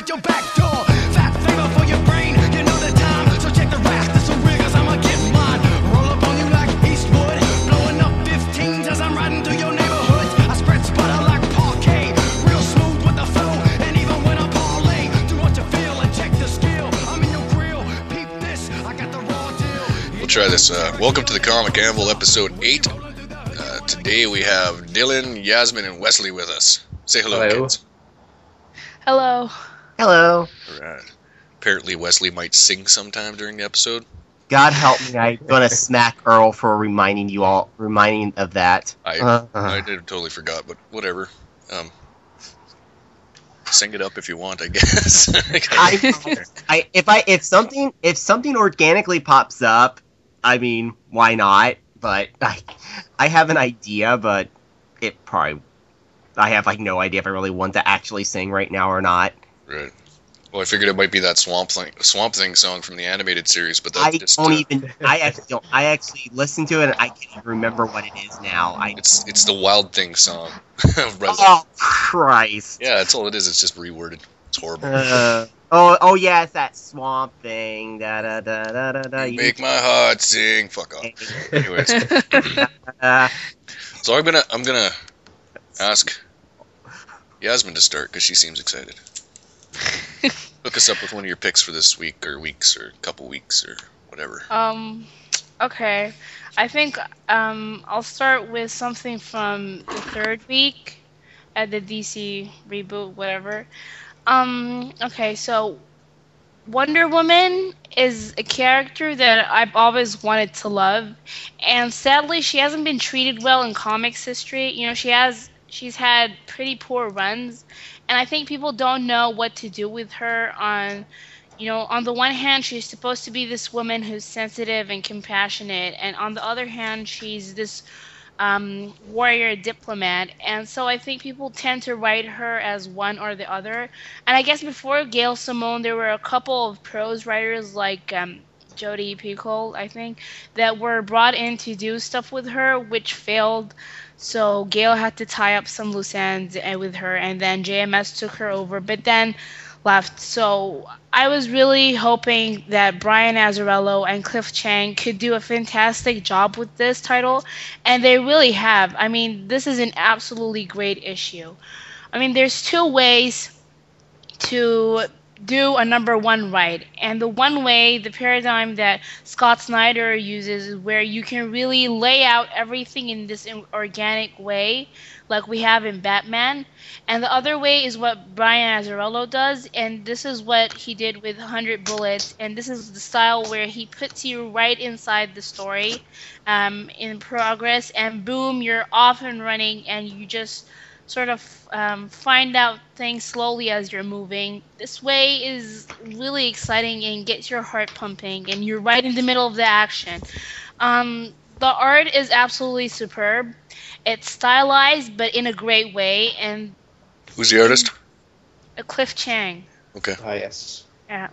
out your back door. Fat favor for your brain, you know the time. So check the racks, there's some riggers, I'ma get mine. Roll up on you like Eastwood, blowing up 15s as I'm riding through your neighborhoods. I spread sputter like parquet, real smooth with the flow. And even when I parlay, do what you feel and check the skill. I'm in your grill, peep this, I got the raw deal. We'll try this. Welcome to the Comic Anvil, episode 8. Today we have Dylan, Yasmin, and Wesley with us. Say hello, kids. Hello. Hello. Alright. Apparently Wesley might sing sometime during the episode. God help me, I'm gonna smack Earl for reminding of that. I did totally forgot, but whatever. Sing it up if you want, I guess. If something organically pops up, I mean, why not? But I have an idea, but I have no idea if I really want to actually sing right now or not. Right. Well, I figured it might be that Swamp Thing song from the animated series, but I actually listened to it and I can't even remember what it is now. It's the Wild Thing song. Oh Christ! Yeah, that's all it is. It's just reworded. It's horrible. Oh yeah, it's that Swamp Thing. Da da da da da da. You make my heart sing. Fuck off. Anyways, so I'm gonna ask Yasmin to start because she seems excited. Hook us up with one of your picks for this week or weeks or couple weeks or whatever. Okay. I think I'll start with something from the third week at the DC reboot, whatever. Okay, so Wonder Woman is a character that I've always wanted to love, and sadly she hasn't been treated well in comics history. You know, she's had pretty poor runs, and I think people don't know what to do with her. On the one hand, she's supposed to be this woman who's sensitive and compassionate, and on the other hand, she's this warrior diplomat, and so I think people tend to write her as one or the other. And I guess before Gail Simone, there were a couple of prose writers like Jodi Picoult, I think, that were brought in to do stuff with her, which failed. So Gail had to tie up some loose ends with her, and then JMS took her over, but then left. So I was really hoping that Brian Azzarello and Cliff Chiang could do a fantastic job with this title, and they really have. I mean, this is an absolutely great issue. I mean, there's two ways to do a number one right, and the one way, the paradigm that Scott Snyder uses, is where you can really lay out everything in this organic way, like we have in Batman. And the other way is what Brian Azzarello does, and this is what he did with 100 Bullets, and this is the style where he puts you right inside the story in progress, and boom, you're off and running, and you just sort of find out things slowly as you're moving. This way is really exciting and gets your heart pumping, and you're right in the middle of the action. The art is absolutely superb. It's stylized, but in a great way. And who's the artist? Cliff Chiang. Okay. Ah, yes. Yeah.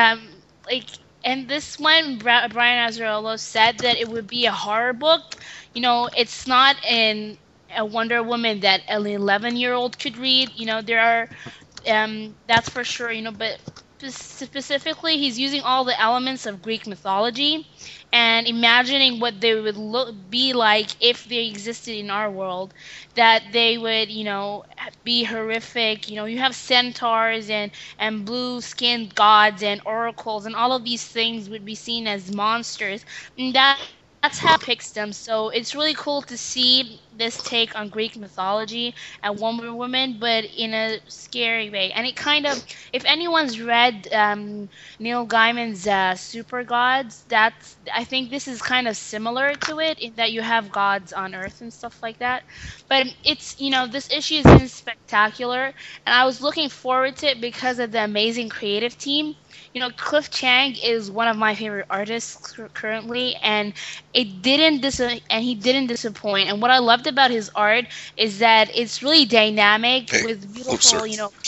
And this one, Brian Azzarello said that it would be a horror book. You know, it's not a Wonder Woman that an 11-year-old could read. You know, there are, that's for sure. You know, but specifically, he's using all the elements of Greek mythology and imagining what they would be like if they existed in our world, that they would, be horrific. You have centaurs and blue-skinned gods and oracles, and all of these things would be seen as monsters. And that's how it picks them. So it's really cool to see this take on Greek mythology and Wonder Woman, but in a scary way. And it kind of, if anyone's read Neil Gaiman's Super Gods, I think this is kind of similar to it, in that you have gods on Earth and stuff like that. But it's, this issue is spectacular, and I was looking forward to it because of the amazing creative team. Cliff Chiang is one of my favorite artists currently, and he didn't disappoint. And what I loved about his art is that it's really dynamic with beautiful,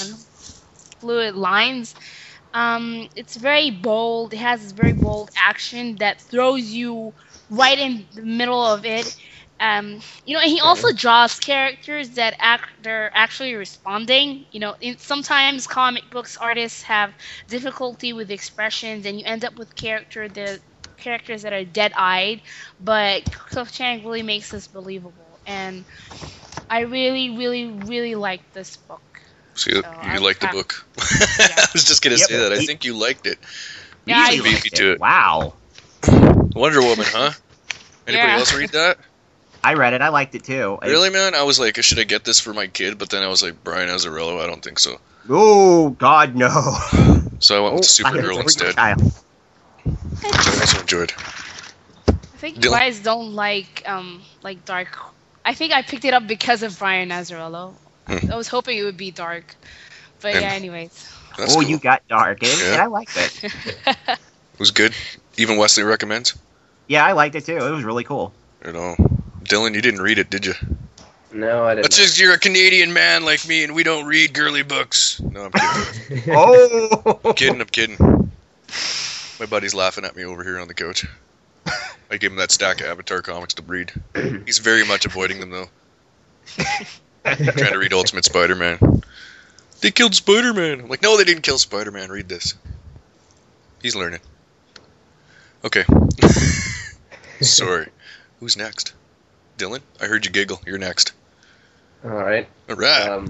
fluid lines. It's very bold. It has this very bold action that throws you right in the middle of it. And he also draws characters that they're actually responding. Sometimes comic books artists have difficulty with expressions, and you end up with characters that are dead-eyed. But Cliff Chang really makes this believable, and I really, really, really like this book. So you liked the book. I was just gonna say that. I think you liked it. Yeah, You beat me to it. Wow. Wonder Woman, huh? Anybody else read that? I read it. I liked it too. Really, man? I was like, should I get this for my kid? But then I was like, Brian Azzarello, I don't think so. Oh God, no. So I went with Supergirl instead. I also enjoyed. I think you guys don't like dark. I think I picked it up because of Brian Azzarello. I was hoping it would be dark, but yeah. Anyways. Cool. You got dark, and I liked it. It was good. Even Wesley recommends. Yeah, I liked it too. It was really cool. Dylan, you didn't read it, did you? No, I didn't. That's just you're a Canadian man like me, and we don't read girly books. No, I'm kidding. I'm kidding. My buddy's laughing at me over here on the couch. I gave him that stack of Avatar comics to read. He's very much avoiding them, though. Trying to read Ultimate Spider-Man. They killed Spider-Man. I'm like, no, they didn't kill Spider-Man. Read this. He's learning. Okay. Sorry. Who's next? Dylan? I heard you giggle. You're next. All right. All right.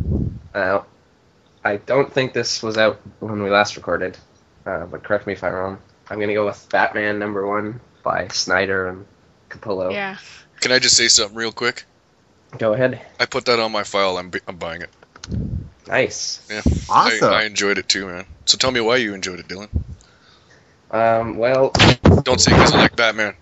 I don't think this was out when we last recorded, but correct me if I'm wrong. I'm going to go with Batman #1 by Snyder and Capullo. Yeah. Can I just say something real quick? Go ahead. I put that on my file. I'm buying it. Nice. Yeah. Awesome. I enjoyed it too, man. So tell me why you enjoyed it, Dylan. Well... Don't say because I like Batman.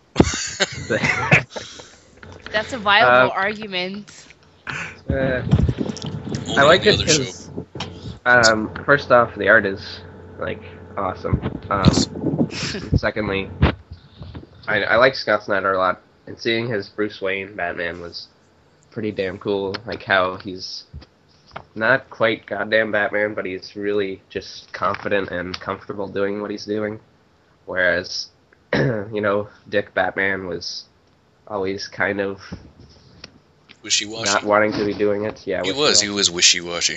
That's a viable argument. I like it because, first off, the art is, awesome. Secondly, I like Scott Snyder a lot, and seeing his Bruce Wayne Batman was pretty damn cool. Like how he's not quite goddamn Batman, but he's really just confident and comfortable doing what he's doing. Whereas, Dick Batman was always kind of wishy-washy. Not wanting to be doing it. Yeah, he was wishy-washy.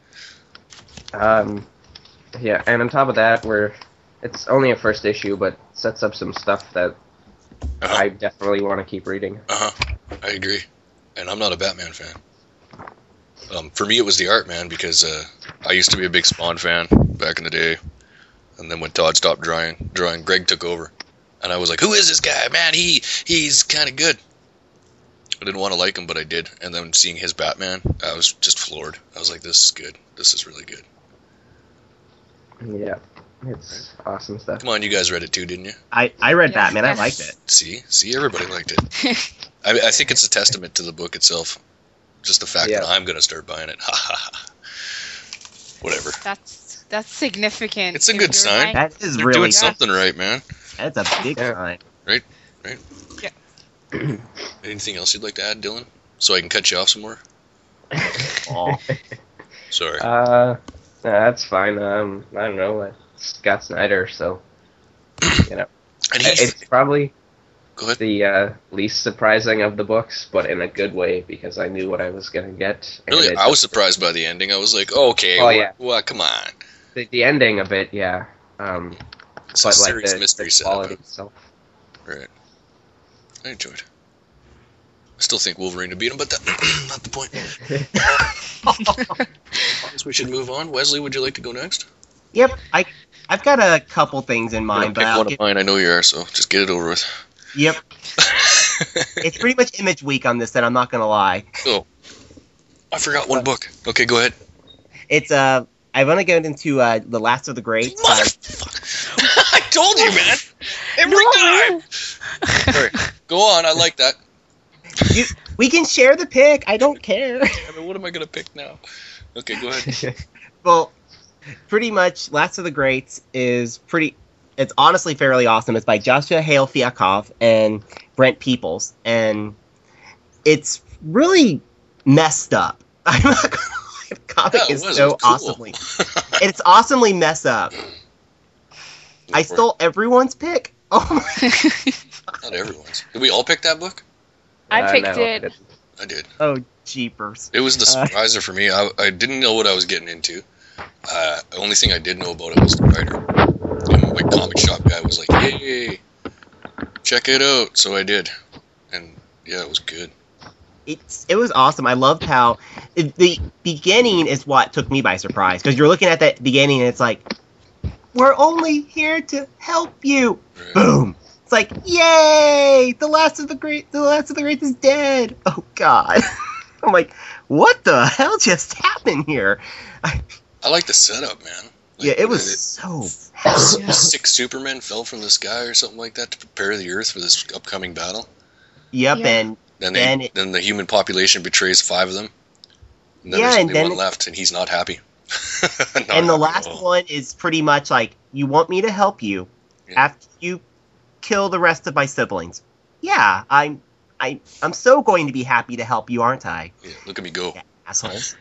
Yeah, and on top of that, it's only a first issue, but sets up some stuff that I definitely want to keep reading. I agree. And I'm not a Batman fan. For me, it was the art, man, because I used to be a big Spawn fan back in the day. And then when Todd stopped drawing, Greg took over. And I was like, who is this guy? Man, he's kind of good. I didn't want to like him, but I did. And then seeing his Batman, I was just floored. I was like, this is good. This is really good. Yeah, it's awesome stuff. Come on, you guys read it too, didn't you? I read Batman. I liked it. See, everybody liked it. I think it's a testament to the book itself. Just the fact that I'm going to start buying it. Whatever. That's significant. It's a good sign. That is They're really doing something right, man. That's a big sign. Right? Yeah. Anything else you'd like to add, Dylan? So I can cut you off some more? Oh. Sorry. That's fine. I don't know. Scott Snyder, so, And it's probably Go ahead. the least surprising of the books, but in a good way, because I knew what I was going to get. Really? I was surprised by the ending. I was like, okay, well, come on. The ending of it, yeah. It's but a serious mystery the quality setup. itself. Right. I enjoyed it. I still think Wolverine would beat him, but that's not the point. I guess we should move on. Wesley, would you like to go next? Yep. I've got a couple things in mind, pick one of mine. I know you are, so just get it over with. Yep. It's pretty much Image Week on this, and I'm not gonna lie. Oh, I forgot one book. Okay, go ahead. It's I've only gone into The Last of the Greats. Motherfucker! I told you, man. Every time. Sorry. Go on. I like that. We can share the pick. I don't care. I mean, what am I gonna pick now? Okay, go ahead. Well, pretty much, Last of the Greats is it's honestly fairly awesome. It's by Joshua Hale Fiakov and Brent Peoples, and it's really messed up. I'm not gonna lie, the comic is so awesomely. It's awesomely messed up. I stole everyone's pick. Oh my God. Not everyone's. Did we all pick that book? I picked no, it. I did. Oh, jeepers. It was the surpriser for me. I didn't know what I was getting into. The only thing I did know about it was the writer. And my comic shop guy was like, "Hey, check it out." So I did, and yeah, it was good. It was awesome. I loved how the beginning is what took me by surprise, because you're looking at that beginning and it's like, we're only here to help you. Right. Boom. It's like, yay! The last of the greats is dead. Oh God. I'm like, what the hell just happened here? I like the setup, man. Like, Yeah, it was so. 6 Supermen fell from the sky or something like that to prepare the Earth for this upcoming battle. Yep, Yeah. and Then the human population betrays 5 of them. And then Yeah, there's and only then one left, and he's not happy. Not and the happy last at all. one is pretty much like, you want me to help you Yeah. after you kill the rest of my siblings. Yeah, I'm so going to be happy to help you, aren't I? Yeah, look at me go. Yeah, assholes.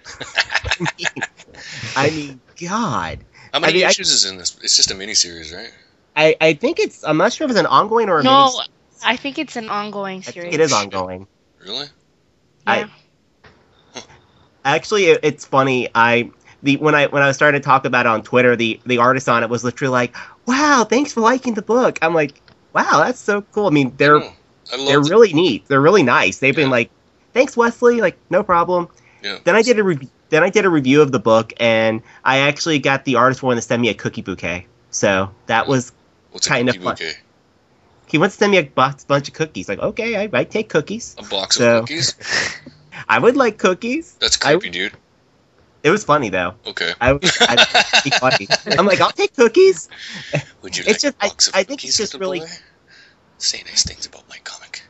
I mean, God. How many I mean, issues is in this? It's just a miniseries, right? I think I'm not sure if it's an ongoing or a No, mini. I think it's an ongoing I series. think it is ongoing. Really? Yeah. Actually, it's funny. When I was starting to talk about it on Twitter, the artist on it was literally like, "Wow, thanks for liking the book." I'm like, "Wow, that's so cool." I mean, they're really neat. They're really nice. They've been like, "Thanks, Wesley." Like, no problem. Yeah. Then I did a review of the book, and I actually got the artist wanting to send me a cookie bouquet. So that was What's a kind of cookie fun. bouquet? He wants to send me a bunch of cookies. Like, okay, I take cookies. A box So- of cookies? I would like cookies. That's creepy, dude. It was funny though. Okay. I'd be funny. I'm like, I'll take cookies. Would you It's like just- a box of I think cookies, it's just little really- boy? Say nice things about my comic.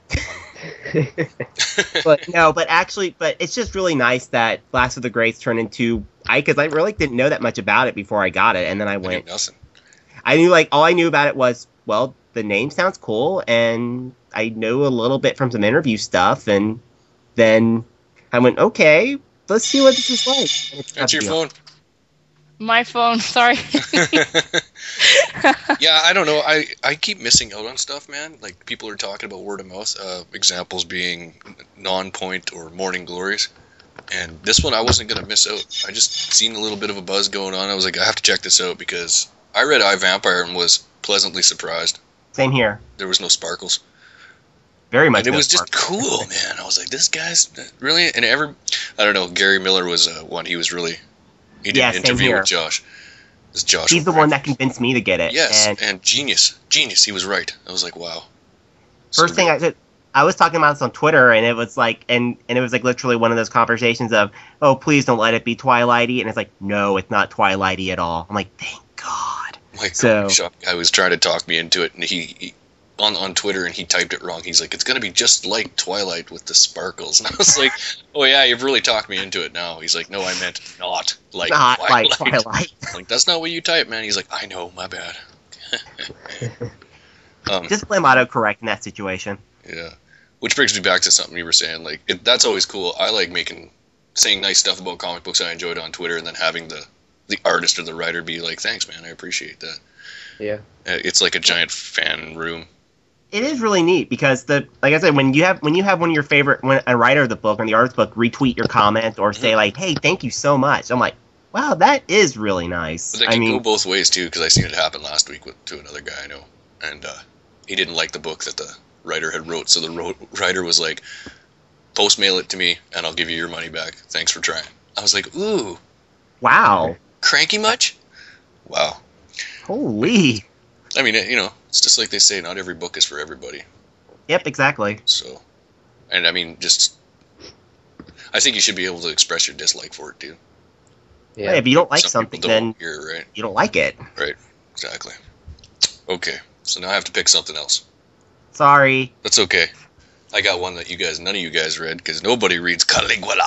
But actually, it's just really nice that Last of the Greats turned into because I really didn't know that much about it before I got it, and then I I knew went. nothing. I knew all I knew about it was, well, the name sounds cool, and I know a little bit from some interview stuff, and then I went, okay, let's see what this is like. And it's That's your nothing else. phone. My phone, sorry. Yeah, I don't know. I keep missing out on stuff, man. Like, people are talking about word of mouth. Examples being Non-Point or Morning Glories. And this one I wasn't going to miss out. I just seen a little bit of a buzz going on. I was like, I have to check this out because I read I, Vampire and was pleasantly surprised. Same here. There was no sparkles. Very much. And it no was just sparkle. cool, man. I was like, this guy's really... And I don't know, Gary Miller was one. He was really... He did Yeah, an same interview here. with Josh. This Josh. He's the one that convinced me to get it. Yes, And and genius. He was right. I was like, wow. first thing I was talking about this on Twitter, and it was like, and it was like literally one of those conversations of, oh, please don't let it be Twilighty, and it's like, no, it's not Twilighty at all. I'm like, thank God. My So- comic shop guy was trying to talk me into it, and he on Twitter, and he typed it wrong. He's like, it's gonna be just like Twilight with the sparkles, and I was like, oh yeah, you've really talked me into it now. He's like, no, I meant not like Not Twilight. like Twilight. Like, that's not what you type, man. He's like, I know, my bad. Just blame autocorrect in that situation. Yeah, which brings me back to something you were saying. Like, that's always cool. I like saying nice stuff about comic books I enjoyed on Twitter, and then having the artist or the writer be like, thanks, man, I appreciate that. Yeah. It's like a giant fan room. It is really neat because like I said, when you have one of your favorite, when a writer of the book or the artist book retweet your comment or say like, hey, thank you so much. I'm like, wow, that is really nice. But they can go both ways too, because I seen it happen last week to another guy I know, and he didn't like the book that the writer had wrote. So the writer was like, "Post mail it to me, and I'll give you your money back. Thanks for trying." I was like, "Ooh, wow, cranky much?" Wow. holy. I mean, it's just like they say, not every book is for everybody. Yep, exactly. So, and I mean, I think you should be able to express your dislike for it too. Yeah. Hey, if you don't like Some something, people then don't hear, right? you don't like it. Right. Exactly. Okay. So now I have to pick something else. Sorry. That's okay. I got one that none of you guys read, because nobody reads Caligula.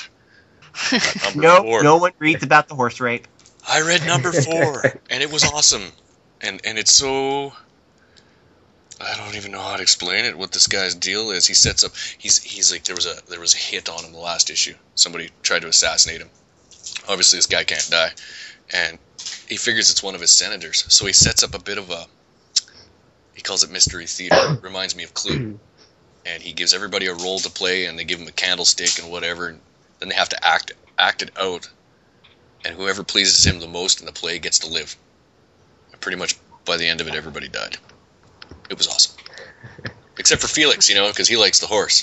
No, 4. no one reads about the horse rape. I read number 4, and it was awesome. And it's so... I don't even know how to explain it, what this guy's deal is. He sets up... He's like, there was a hit on him the last issue. Somebody tried to assassinate him. Obviously, this guy can't die. And he figures it's one of his senators. So he sets up a bit of a... He calls it mystery theater. Reminds me of Clue. and he gives everybody a role to play, and they give him a candlestick and whatever, and then they have to act it out, and whoever pleases him the most in the play gets to live. And pretty much by the end of it, everybody died. It was awesome. Except for Felix, because he likes the horse.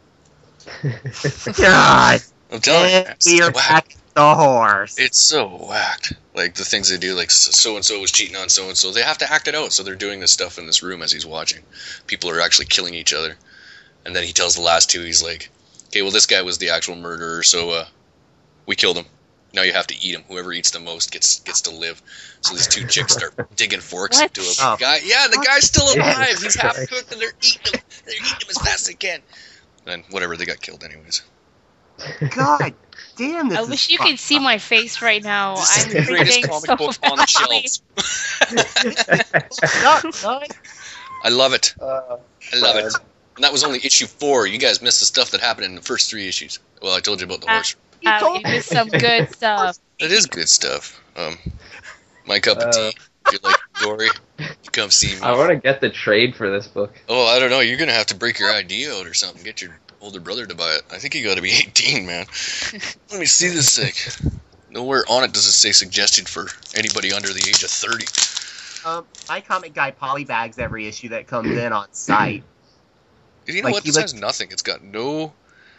God. I'm telling you, And we are back to the horse. it's so whacked. Like the things they do, like so and so was cheating on so and so. They have to act it out, so they're doing this stuff in this room as he's watching. People are actually killing each other, and then he tells the last two, he's like, "Okay, well this guy was the actual murderer, so we killed him. Now you have to eat him. Whoever eats the most gets to live." So these two chicks start digging forks What? into a Oh. guy. Yeah, the guy's still alive. Jesus He's half Christ. cooked, and they're eating him. They're eating him as fast as they can. And whatever, they got killed anyways. God damn, this I is wish you could see my face right now. This is I'm the greatest freaking comic so book on the badly. shelves. I love it. Uh, I love it. And that was only issue 4. You guys missed the stuff that happened in the first 3 issues. Well, I told you about the horse. You told It was some good stuff. It is good stuff. My cup of tea. If you like gory, you come see me. I want to get the trade for this book. Oh, I don't know. You're gonna have to break your ID out or something. Get your older brother to buy it. I think you got to be 18, man. Let me see this thing. Nowhere on it does it say suggested for anybody under the age of 30. My comic guy polybags every issue that comes in on site. You know Like, what? he This has looks- nothing. It's got no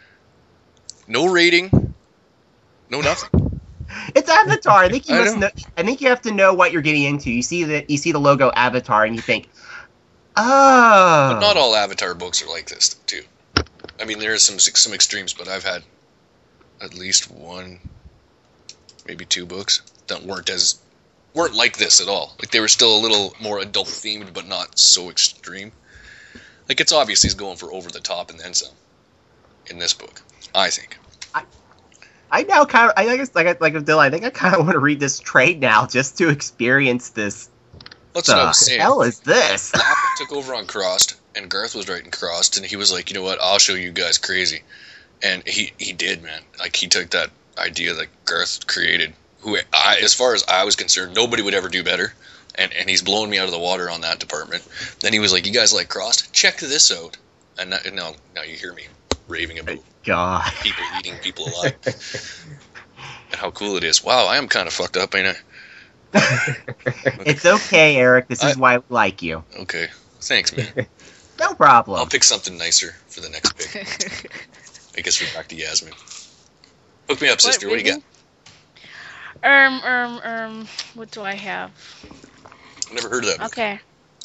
rating. No nothing. It's Avatar. I think you I must know. know. I think you have to know what you're getting into. You see the logo Avatar, and you think, oh. But not all Avatar books are like this, too. I mean, there are some extremes, but I've had at least 1, maybe 2 books that weren't like this at all. Like, they were still a little more adult themed, but not so extreme. Like, it's obvious he's going for over the top and then some in this book, I think. I now kind of, I guess, like with Dylan, I think I kind of want to read this trade now just to experience this. That's what I The was saying. hell is this? Lappin took over on Crossed, and Garth was writing Crossed, and he was like, you know what, I'll show you guys crazy. And he did, man. Like, he took that idea that Garth created, as far as I was concerned, nobody would ever do better. And he's blowing me out of the water on that department. Then he was like, you guys like Crossed? Check this out. And now you hear me raving about God. people eating people alive. And how cool it is. Wow, I am kind of fucked up, ain't I? It's okay, Eric. This is why we like you. Okay. Thanks, man. No problem. I'll pick something nicer for the next pick. I guess we're back to Yasmin. Hook me up, sister. What do you got? What do I have? I've never heard of that. Okay.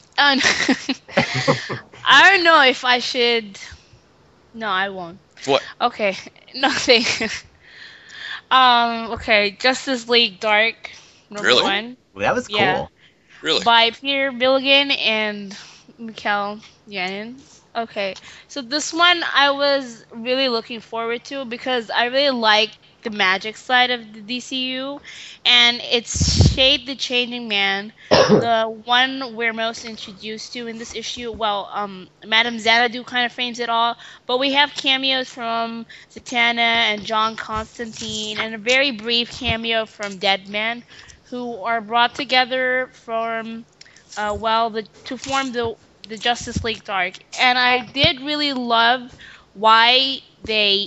I don't know if I should. No, I won't. What? Okay, nothing. Okay, Justice League Dark, number Really? 1, Well, that was cool. Yeah. Really? by Peter Milligan and Mikhail Yanin. Okay, so this one I was really looking forward to because I really like the magic side of the DCU, and it's Shade the Changing Man, the one we're most introduced to in this issue. Well, Madame Xanadu kind of frames it all, but we have cameos from Zatanna and John Constantine, and a very brief cameo from Deadman, who are brought together from, to form the Justice League Dark. And I did really love why they,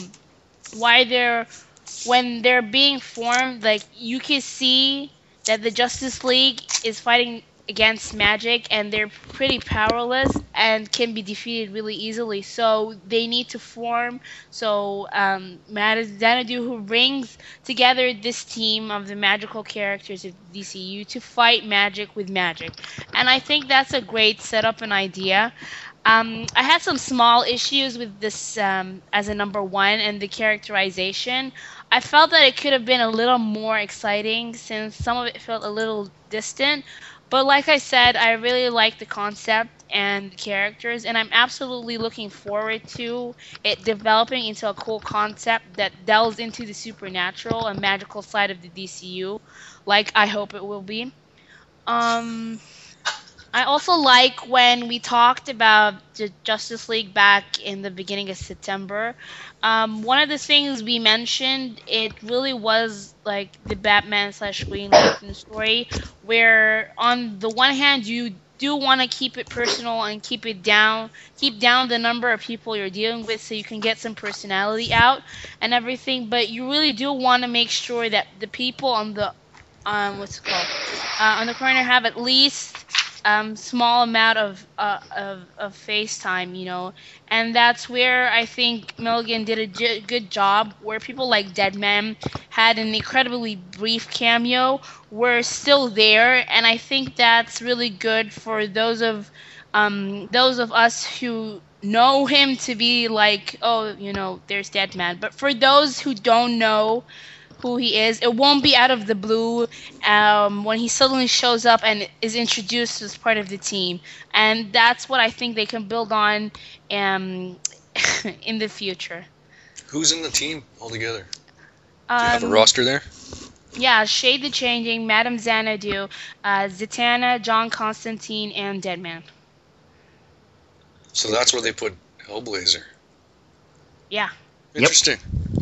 when they're being formed, like, you can see that the Justice League is fighting against magic, and they're pretty powerless and can be defeated really easily. So they need to form. So Matt Xanadu, who brings together this team of the magical characters of DCU to fight magic with magic. And I think that's a great setup and idea. I had some small issues with this as a number 1 and the characterization. I felt that it could have been a little more exciting since some of it felt a little distant. But like I said, I really like the concept and the characters, and I'm absolutely looking forward to it developing into a cool concept that delves into the supernatural and magical side of the DCU, like I hope it will be. I also like when we talked about the Justice League back in the beginning of September. One of the things we mentioned, it really was like the Batman / Green Lantern story, where on the one hand you do want to keep it personal and keep down the number of people you're dealing with so you can get some personality out and everything. But you really do want to make sure that the people on the what's it called on the corner have at least small amount of face time, and that's where I think Milligan did a good job, where people like Deadman had an incredibly brief cameo, were still there, and I think that's really good for those of us who know him to be like, oh, there's Deadman, but for those who don't know who he is, it won't be out of the blue when he suddenly shows up and is introduced as part of the team, and that's what I think they can build on in the future. Who's in the team altogether? Do you have a roster there? Yeah, Shade the Changing, Madame Xanadu, Zatanna, John Constantine, and Deadman. So that's where they put Hellblazer. Yeah. Interesting.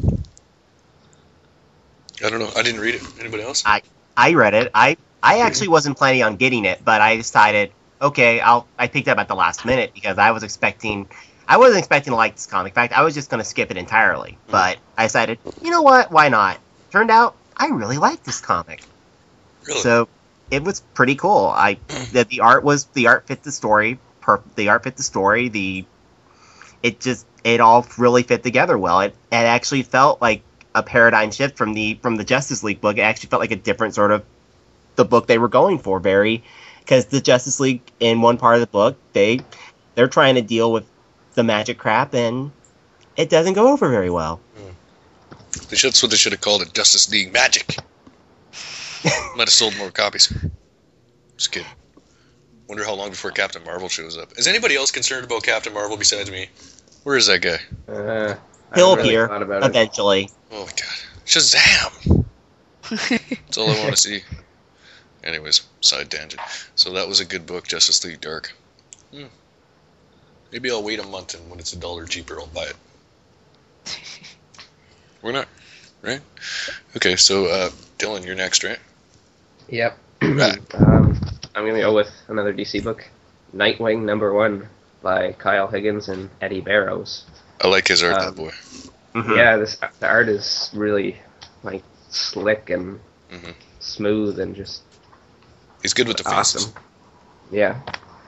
I don't know. I didn't read it. Anybody else? I read it. I actually wasn't planning on getting it, but I decided, okay, I picked it up at the last minute because I wasn't expecting to like this comic. In fact, I was just going to skip it entirely. But I decided, you know what? Why not? Turned out I really liked this comic. Really? So it was pretty cool. The art fit the story. The art fit the story. It all really fit together well. It actually felt like a paradigm shift from the Justice League book. It actually felt like a different sort of the book they were going for, because the Justice League in one part of the book they're trying to deal with the magic crap, and it doesn't go over very well. That's what they should have called it, Justice League Magic. Might have sold more copies. Just kidding. Wonder how long before Captain Marvel shows up. Is anybody else concerned about Captain Marvel besides me? Where is that guy? He'll appear eventually. Oh my god. Shazam! That's all I want to see. Anyways, side tangent. So that was a good book, Justice League Dark. Maybe I'll wait a month, and when it's $1 cheaper, I'll buy it. We're not, right? Okay, so Dylan, you're next, right? Yep. Right. I'm going to go with another DC book, Nightwing #1 by Kyle Higgins and Eddie Barrows. I like his art, that boy. Yeah, the art is really like slick and smooth and just. He's good with the faces. Awesome. Yeah.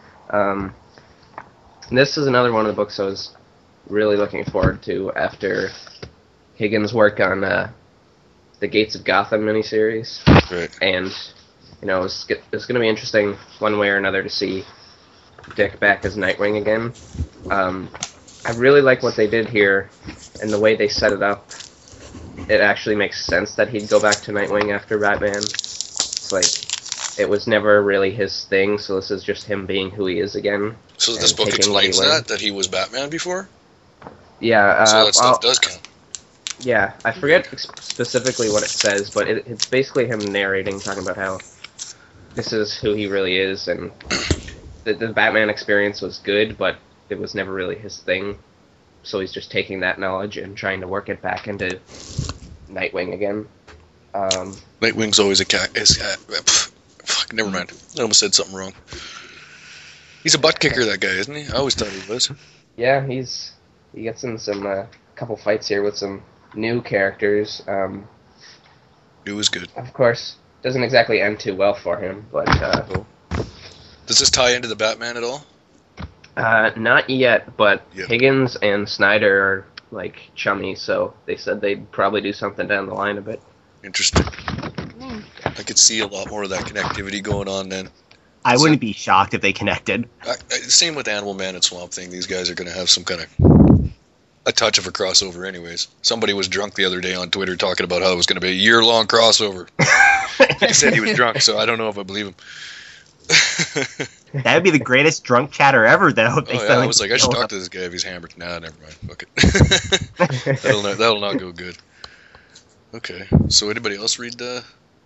This is another one of the books I was really looking forward to after Higgins' work on the Gates of Gotham miniseries. Right. And it's going to be interesting one way or another to see Dick back as Nightwing again. I really like what they did here, and the way they set it up. It actually makes sense that he'd go back to Nightwing after Batman. It's like, it was never really his thing, so this is just him being who he is again. So this book explains that he was Batman before? Yeah. So that stuff does count. Yeah, I forget specifically what it says, but it's basically him narrating, talking about how this is who he really is, and the Batman experience was good, but it was never really his thing. So he's just taking that knowledge and trying to work it back into Nightwing again. Nightwing's always a cat. Fuck, never mind. I almost said something wrong. He's a butt kicker, that guy, isn't he? I always thought he was. Yeah, he gets in some couple fights here with some new characters. New is good. Of course, doesn't exactly end too well for him, but. Does this tie into the Batman at all? Not yet, but Yep. Higgins and Snyder are like chummy, so they said they'd probably do something down the line a bit. Interesting. I could see a lot more of that connectivity going on then. I wouldn't be shocked if they connected. Same with Animal Man and Swamp Thing. These guys are going to have some kind of a touch of a crossover anyways. Somebody was drunk the other day on Twitter talking about how it was going to be a year-long crossover. He said he was drunk, so I don't know if I believe him. That would be the greatest drunk chatter ever, though. I was like, I should talk to this guy if he's hammered. Nah, never mind. Fuck it. that'll not go good. Okay, so anybody else read the...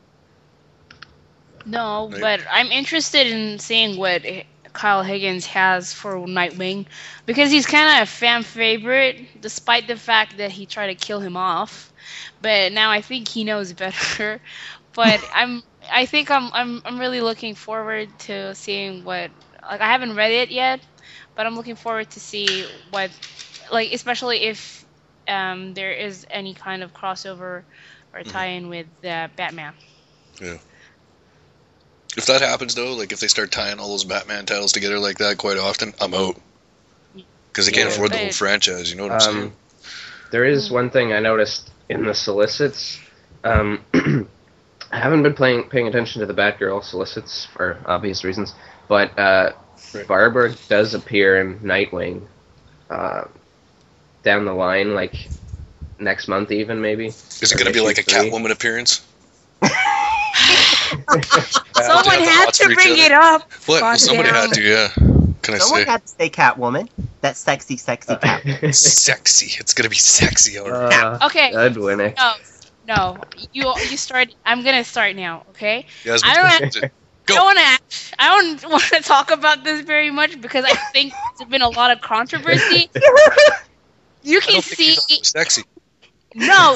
No, but I'm interested in seeing what Kyle Higgins has for Nightwing, because he's kind of a fan favorite, despite the fact that he tried to kill him off. But now I think he knows better. But I think I'm really looking forward to seeing what Like I haven't read it yet, but I'm looking forward to see what, like especially if there is any kind of crossover or tie-in with Batman. Yeah. If that happens though, like if they start tying all those Batman titles together like that quite often, I'm out. Because they can't afford the whole franchise. You know what I'm saying? There is one thing I noticed in the solicits. I haven't been paying attention to the Batgirl solicits for obvious reasons, but Barbara does appear in Nightwing down the line, like next month even, maybe. Is it going to be like a Catwoman appearance? Someone had to bring it up. What? Well, somebody had to, yeah. Can I say? Someone had to say Catwoman. That sexy cat. Sexy. It's going to be sexy. Okay. Good winning. No. You start. I'm going to start now, okay? Yeah, I don't want to talk about this very much because I think there's been a lot of controversy. You can see sexy. No.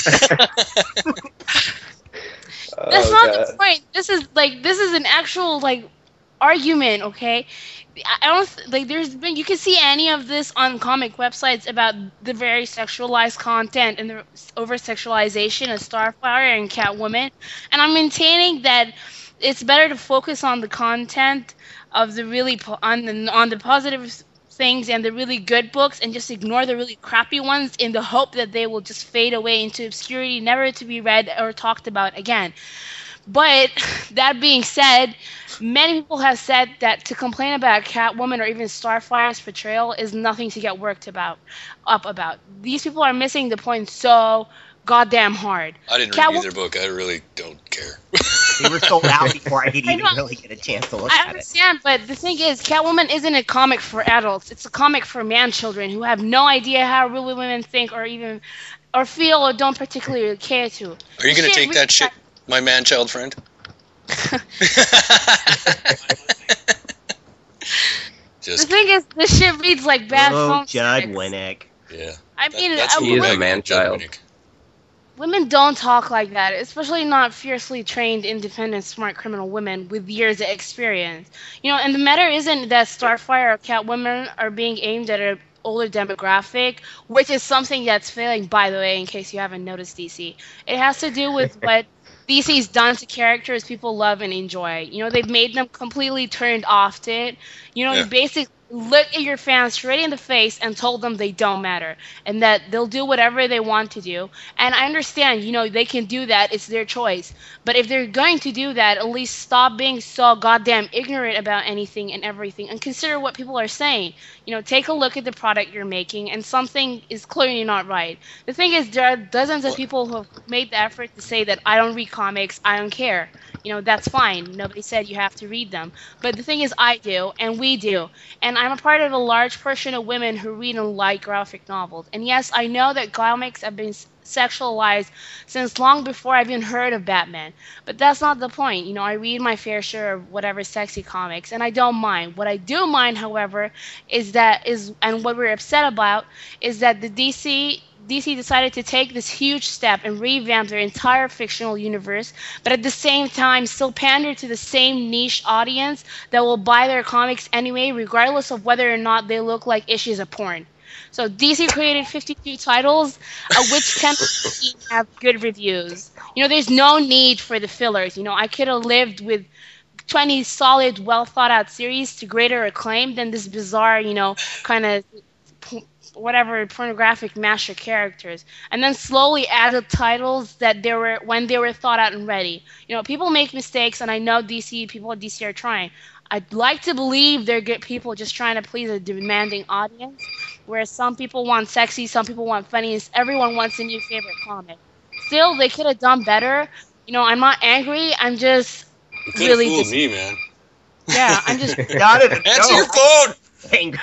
That's not the point. This is an actual like argument, okay? I don't like. You can see any of this on comic websites about the very sexualized content and the over sexualization of Starfire and Catwoman, and I'm maintaining that it's better to focus on the content of the really on the positive things and the really good books and just ignore the really crappy ones in the hope that they will just fade away into obscurity, never to be read or talked about again. But that being said, many people have said that to complain about Catwoman or even Starfire's portrayal is nothing to get worked up about. These people are missing the point so goddamn hard. I didn't read either book. I really don't care. They were sold out before I could even really get a chance to look at it. I understand, but the thing is, Catwoman isn't a comic for adults. It's a comic for man-children who have no idea how real women think or feel or don't particularly care to. Are you going to take that shit, my man-child friend? The thing is, this shit reads like bad phone Judd Winnick. Yeah. I mean, he is a man-child. Women don't talk like that, especially not fiercely trained, independent, smart criminal women with years of experience. And the matter isn't that Starfire or Catwoman are being aimed at an older demographic, which is something that's failing, by the way, in case you haven't noticed, DC. It has to do with what DC's done to characters people love and enjoy. They've made them completely turned off to it. You basically looked at your fans straight in the face and told them they don't matter and that they'll do whatever they want to do. And I understand, they can do that. It's their choice. But if they're going to do that, at least stop being so goddamn ignorant about anything and everything and consider what people are saying. Take a look at the product you're making and something is clearly not right. The thing is, there are dozens of people who have made the effort to say that I don't read comics, I don't care. That's fine. Nobody said you have to read them. But the thing is, I do, and we do. And I'm a part of a large portion of women who read and like graphic novels. And yes, I know that comics have been sexualized since long before I've even heard of Batman. But that's not the point. I read my fair share of whatever sexy comics, and I don't mind. What I do mind, however, and what we're upset about, is that the DC decided to take this huge step and revamp their entire fictional universe, but at the same time still pander to the same niche audience that will buy their comics anyway, regardless of whether or not they look like issues of porn. So DC created 52 titles, which 10 have good reviews. There's no need for the fillers. I could have lived with 20 solid, well-thought-out series to greater acclaim than this bizarre, kind of whatever pornographic masher characters, and then slowly added titles that when they were thought out and ready. People make mistakes, and I know people at DC are trying. I'd like to believe they're good people just trying to please a demanding audience, where some people want sexy, some people want funny, and everyone wants a new favorite comic. Still, they could have done better. I'm not angry. I'm just really fooled me, man. Yeah, I'm just. Answer your phone.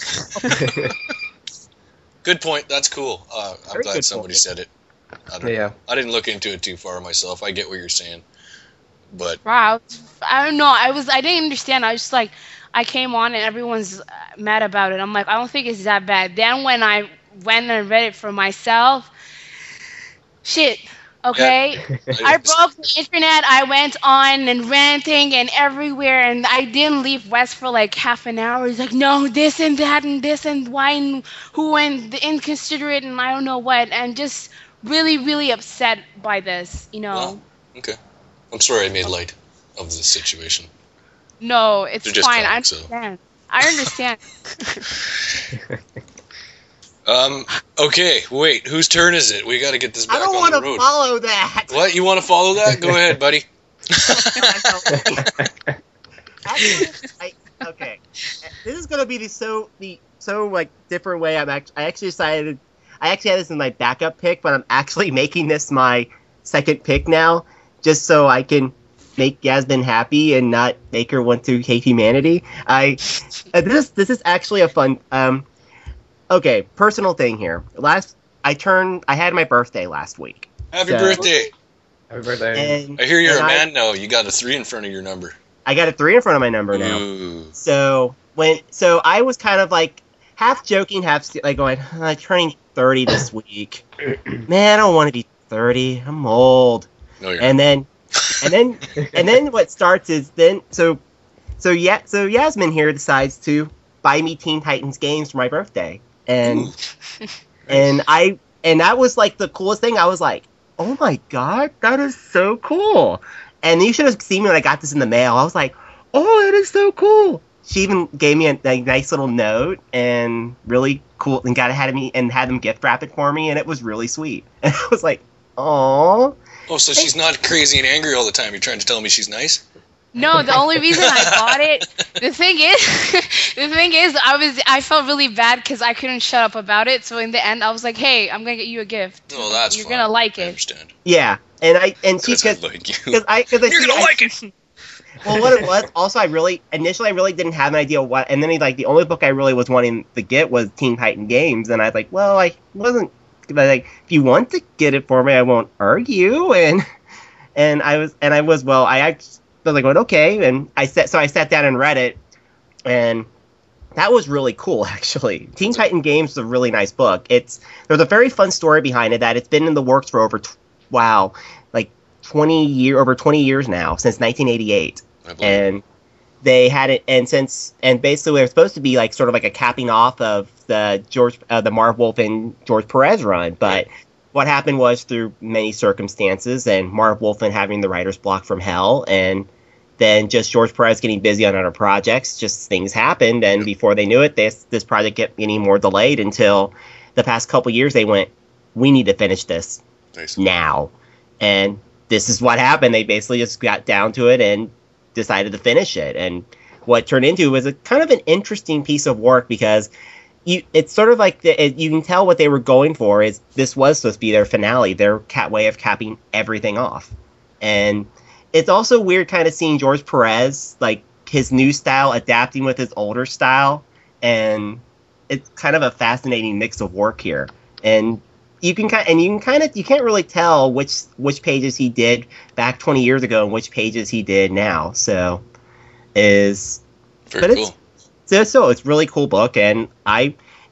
Good point. That's cool. I'm glad somebody said it. I didn't look into it too far myself. I get what you're saying, but wow, I don't know. I didn't understand. I was just like, I came on and everyone's mad about it. I'm like, I don't think it's that bad. Then when I went and read it for myself, shit. Okay, I broke the internet. I went on and ranting and everywhere, and I didn't leave West for like half an hour. He's like, no, this and that and this and why and who and the inconsiderate and I don't know what, and just really, really upset by this. Well, okay. I'm sorry I made light of the situation. No, it's They're just fine. I comics, so. understand. I understand. Okay, wait, whose turn is it? We gotta get this back I don't on the want to road. follow that. What? You want to follow that? Go ahead, buddy. Actually, okay. This is gonna be the so like different way. I actually decided. I actually had this in my backup pick, but I'm actually making this my second pick now, just so I can make Yasmin happy and not make her want to hate humanity. This is actually a fun. Okay, personal thing here. I had my birthday last week. Happy birthday! Happy birthday. I hear you're a man now. You got a 3 in front of your number. I got a 3 in front of my number now. Ooh. So I was kind of like half joking, half like going, I'm turning 30 this week. Man, I don't want to be 30. I'm old. No, you're And then what starts is so Yasmin here decides to buy me Teen Titans games for my birthday. And and that was like the coolest thing. I was like, oh my god, that is so cool. And you should have seen me when I got this in the mail. I was like, oh, that is so cool. She even gave me a nice little note and really cool, and had them gift wrap it for me, and it was really sweet. And I was like, oh. Oh, so she's not crazy and angry all the time. You're trying to tell me she's nice? No, the only reason I bought it, the thing is, I felt really bad because I couldn't shut up about it. So in the end, I was like, "Hey, I'm gonna get you a gift. Oh, that's You're fine. gonna like I it." understand. Yeah, and she Because I like you. because I You're gonna like it. Well, what it was, also, initially I really didn't have an idea what, and then the only book I really was wanting to get was Teen Titan Games, and I was like, well, I wasn't, but like, if you want to get it for me, I won't argue, and I was like, going, okay, and I sat down and read it, and that was really cool, actually. Teen Titan Games is a really nice book. There's a very fun story behind it that it's been in the works for over 20 years now, since 1988. And they had it, and basically it was supposed to be like sort of like a capping off of the Marv Wolf and George Perez run, but what happened was, through many circumstances, and Marv Wolfman having the writer's block from hell, and then just George Perez getting busy on other projects, just things happened, and before they knew it, this project kept getting more delayed until the past couple years they went, we need to finish this now. And this is what happened. They basically just got down to it and decided to finish it. And what it turned into was a kind of an interesting piece of work, because it's sort of like you can tell what they were going for is this was supposed to be their finale, their way of capping everything off. And it's also weird kind of seeing George Perez, like his new style adapting with his older style, and it's kind of a fascinating mix of work here. And you can't really tell which pages he did back 20 years ago and which pages he did now. So it's really cool book, and I'm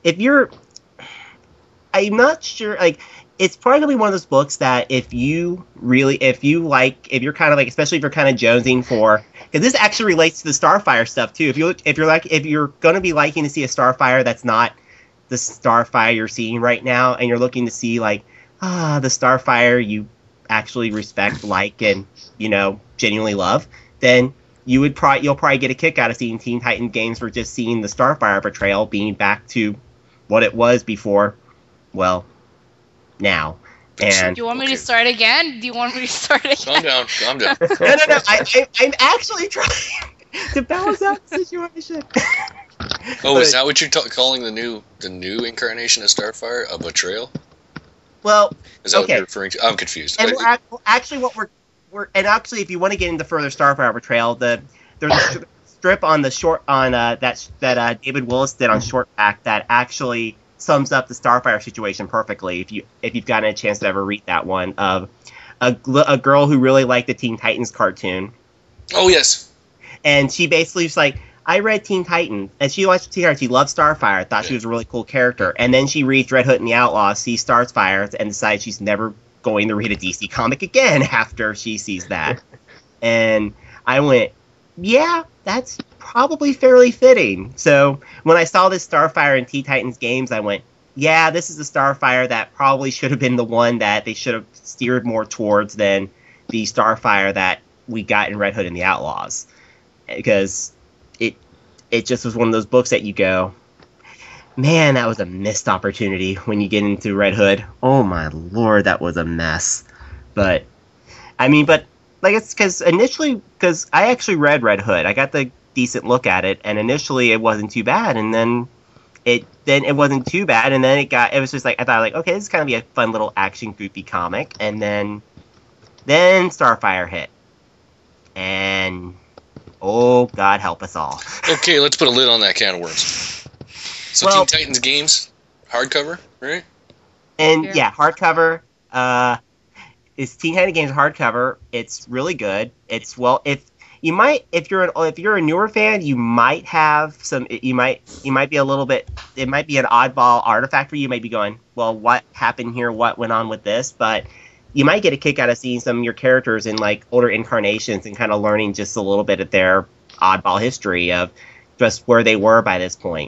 not sure, like, it's probably one of those books that if you're kind of like, especially if you're kind of jonesing for, because this actually relates to the Starfire stuff too. If you're going to be liking to see a Starfire that's not the Starfire you're seeing right now, and you're looking to see like, the Starfire you actually respect, like, and genuinely love, then you'll probably get a kick out of seeing Teen Titan Games for just seeing the Starfire portrayal being back to what it was before, well, now. And do you want me to start again? Calm down. No. I'm actually trying to balance out the situation. Oh, is that what you're calling the new incarnation of Starfire, a betrayal? Well, is that what you're referring to? I'm confused. And actually, if you want to get into further Starfire betrayal, there's a strip on that David Willis did on Short Pack that actually sums up the Starfire situation perfectly. If you've gotten a chance to ever read that one, of a girl who really liked the Teen Titans cartoon. Oh yes. And she basically was like, I read Teen Titans, and she watched Teen Titans. She loved Starfire, thought she was a really cool character. And then she reads Red Hood and the Outlaws, sees Starfire, and decides she's never going to read a DC comic again after she sees that. And I went, yeah, that's probably fairly fitting. So when I saw this Starfire in Teen Titans Games, I went, yeah, this is the Starfire that probably should have been the one that they should have steered more towards than the Starfire that we got in Red Hood and the Outlaws. Because it just was one of those books that you go, man, that was a missed opportunity when you get into Red Hood. Oh my lord, that was a mess. But, I mean, but, like, it's because I actually read Red Hood. I got the decent look at it, and initially it wasn't too bad, and then it wasn't too bad, and then it was just like, I thought, like, okay, this is gonna be a fun little action goofy comic, and then Starfire hit. And oh, God help us all. Okay, let's put a lid on that can of worms. So Teen Titans Games, hardcover, right? And yeah, hardcover. It's Teen Titans Games hardcover. It's really good. It's if you're a newer fan, you might have some. You might be a little bit. It might be an oddball artifact for you. You might be going, well, what happened here? What went on with this? But you might get a kick out of seeing some of your characters in like older incarnations and kind of learning just a little bit of their oddball history of just where they were by this point,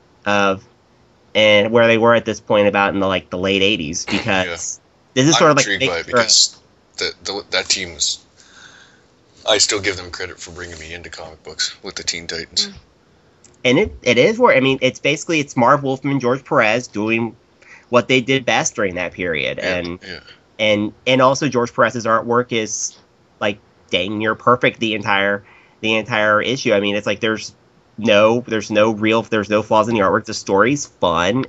and where they were at this point about in the late 80s, because this is sort of like intrigued by it because that team was. I still give them credit for bringing me into comic books with the Teen Titans. And it is where, I mean, it's Marv Wolfman and George Perez doing what they did best during that period, and also George Perez's artwork is like dang near perfect the entire issue. I mean, it's like there's no flaws in the artwork. The story's fun,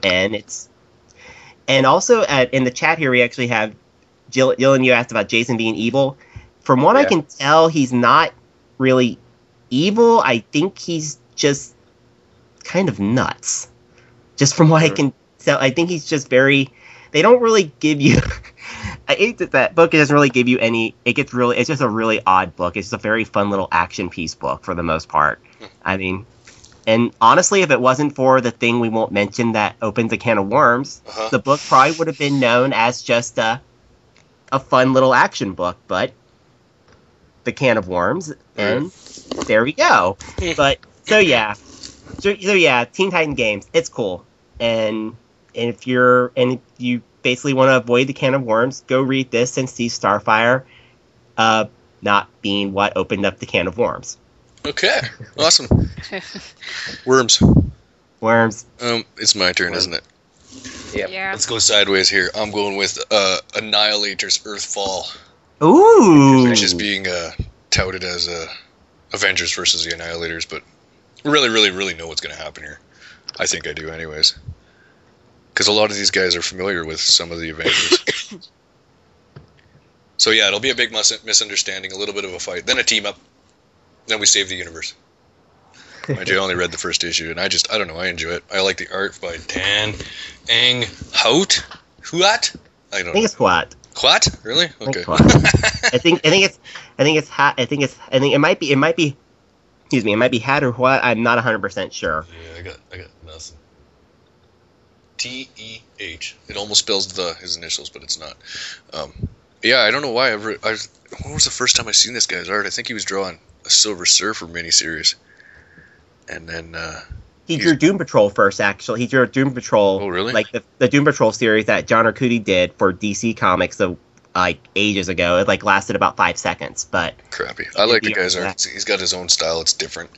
and also in the chat here we actually have Dylan. You asked about Jason being evil. From what I can tell, he's not really evil. I think he's just kind of nuts. Just from what I can tell, I think he's just very. They don't really give you. I hate that book doesn't really give you any. It's just a really odd book. It's just a very fun little action piece book for the most part. I mean, and honestly, if it wasn't for the thing we won't mention that opens a can of worms, the book probably would have been known as just a fun little action book. But the can of worms, and there we go. But so yeah, Teen Titan Games, it's cool, and if you basically want to avoid the can of worms, go read this and see Starfire not being what opened up the can of worms. Okay, awesome. Worms. It's my turn, isn't it? Yep. Yeah. Let's go sideways here. I'm going with Annihilator's Earthfall. Ooh, Which is being touted as Avengers versus the Annihilators, but really, really, really know what's going to happen here. I think I do, anyways. Because a lot of these guys are familiar with some of the Avengers. So yeah, it'll be a big misunderstanding, a little bit of a fight, then a team up, then we save the universe. I only read the first issue, and I don't know, I enjoy it. I like the art by Dan Ang Hout. Huat? I think it's Huat. What? Really? Okay. I think it might be. Excuse me. It might be Hat or what. I'm not 100% sure. Yeah, I got nothing. T-E-H. It almost spells his initials, but it's not. Yeah, I don't know why. When was the first time I seen this guy's art? I think he was drawing a Silver Surfer miniseries, and then he drew Doom Patrol first. Actually, he drew Doom Patrol. Oh, really? Like the Doom Patrol series that John Arcudi did for DC Comics, like ages ago. It like lasted about 5 seconds, but crappy. I like the guy's art. He's got his own style. It's different.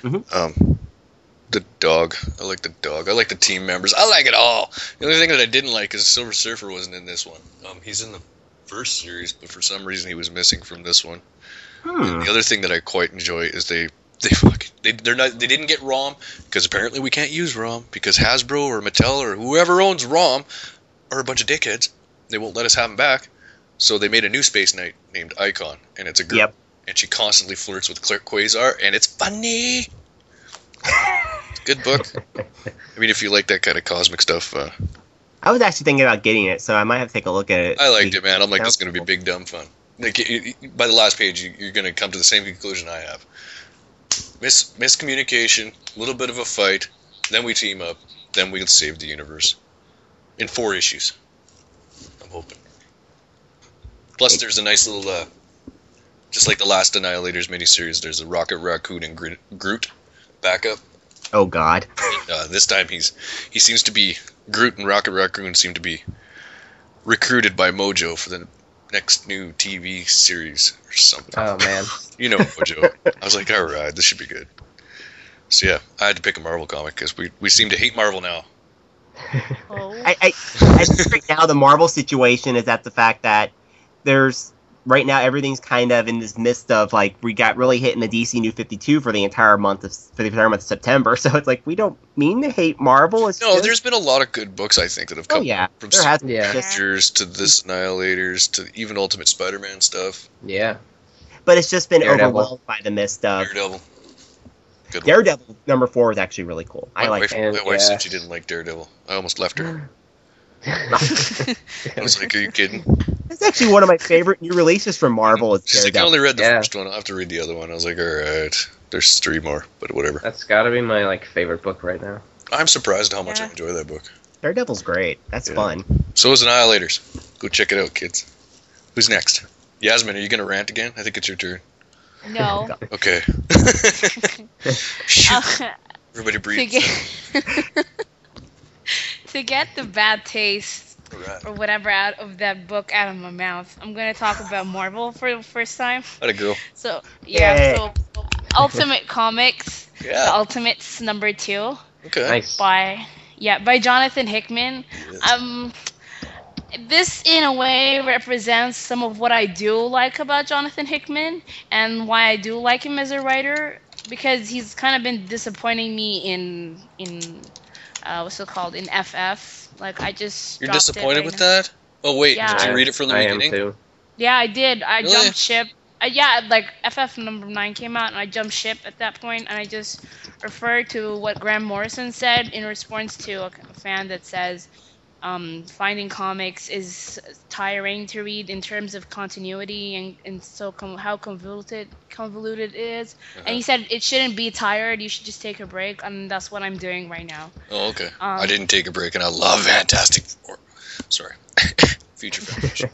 The dog. I like the dog. I like the team members. I like it all. The only thing that I didn't like is Silver Surfer wasn't in this one. He's in the first series, but for some reason he was missing from this one. And the other thing that I quite enjoy is they didn't get ROM, because apparently we can't use ROM because Hasbro or Mattel or whoever owns ROM are a bunch of dickheads. They won't let us have them back. So they made a new Space Knight named Icon, and it's a girl. Yep. And she constantly flirts with Quasar, and it's funny. It's a good book. I mean, if you like that kind of cosmic stuff. I was actually thinking about getting it, so I might have to take a look at it. I liked it, man. I'm like, this is going to be big, dumb fun. Like, by the last page, you're going to come to the same conclusion I have. Miscommunication, a little bit of a fight, then we team up, then we'll save the universe. In 4 issues. I'm hoping. Plus, there's a nice little, just like the last Annihilators miniseries, there's a Rocket Raccoon and Groot backup. Oh God. This time he seems to be, Groot and Rocket Raccoon seem to be recruited by Mojo for the next new TV series or something. Oh man. You know Mojo. I was like, alright, this should be good. So yeah, I had to pick a Marvel comic because we seem to hate Marvel now. Oh. I think right now the Marvel situation is at the fact that there's right now everything's kind of in this midst of like we got really hit in the DC New 52 for the entire month of September, so it's like we don't mean to hate Marvel. It's No, just, there's been a lot of good books I think that have come from there has been. Yeah. Avengers to this Annihilators to even Ultimate Spider-Man stuff. Yeah. But it's just been Daredevil. overwhelmed by the mist of Daredevil. Good one. Daredevil number 4 is actually really cool. I My like it. wife Yeah. said she didn't like Daredevil. I almost left her. I was like, are you kidding? It's actually one of my favorite new releases from Marvel. Is She's like, I Daredevil. only read the Yeah. first one. I'll have to read the other one. I was like, alright. There's 3 more, but whatever. That's gotta be my like favorite book right now. I'm surprised how much I Yeah. enjoy that book. Daredevil's great. That's Yeah. fun. So is Annihilators. Go check it out, kids. Who's next? Yasmin, are you going to rant again? I think it's your turn. No. Okay. Shoot. Uh, Everybody to breathe. get to get the bad taste Alright. or whatever out of that book out of my mouth, I'm gonna talk about Marvel for the first time. Let it go. So yeah, Yay. so Ultimate Comics, The Yeah. Ultimates number 2 Okay. Nice. by Jonathan Hickman. Yes. This in a way represents some of what I do like about Jonathan Hickman and why I do like him as a writer, because he's kind of been disappointing me in what's it called, in FF. Like I just You're dropped it disappointed right with now. that? Oh, wait. Yeah. Did you read it from the I am beginning? too. Yeah, I did. I Really? jumped ship. Yeah, like FF number 9 came out, and I jumped ship at that point, and I just referred to what Graham Morrison said in response to a fan that says finding comics is tiring to read in terms of continuity and so how convoluted it is. And he said it shouldn't be tired. You should just take a break, and that's what I'm doing right now. Oh, okay. I didn't take a break, and I love Fantastic Four. Sorry. Future Foundation.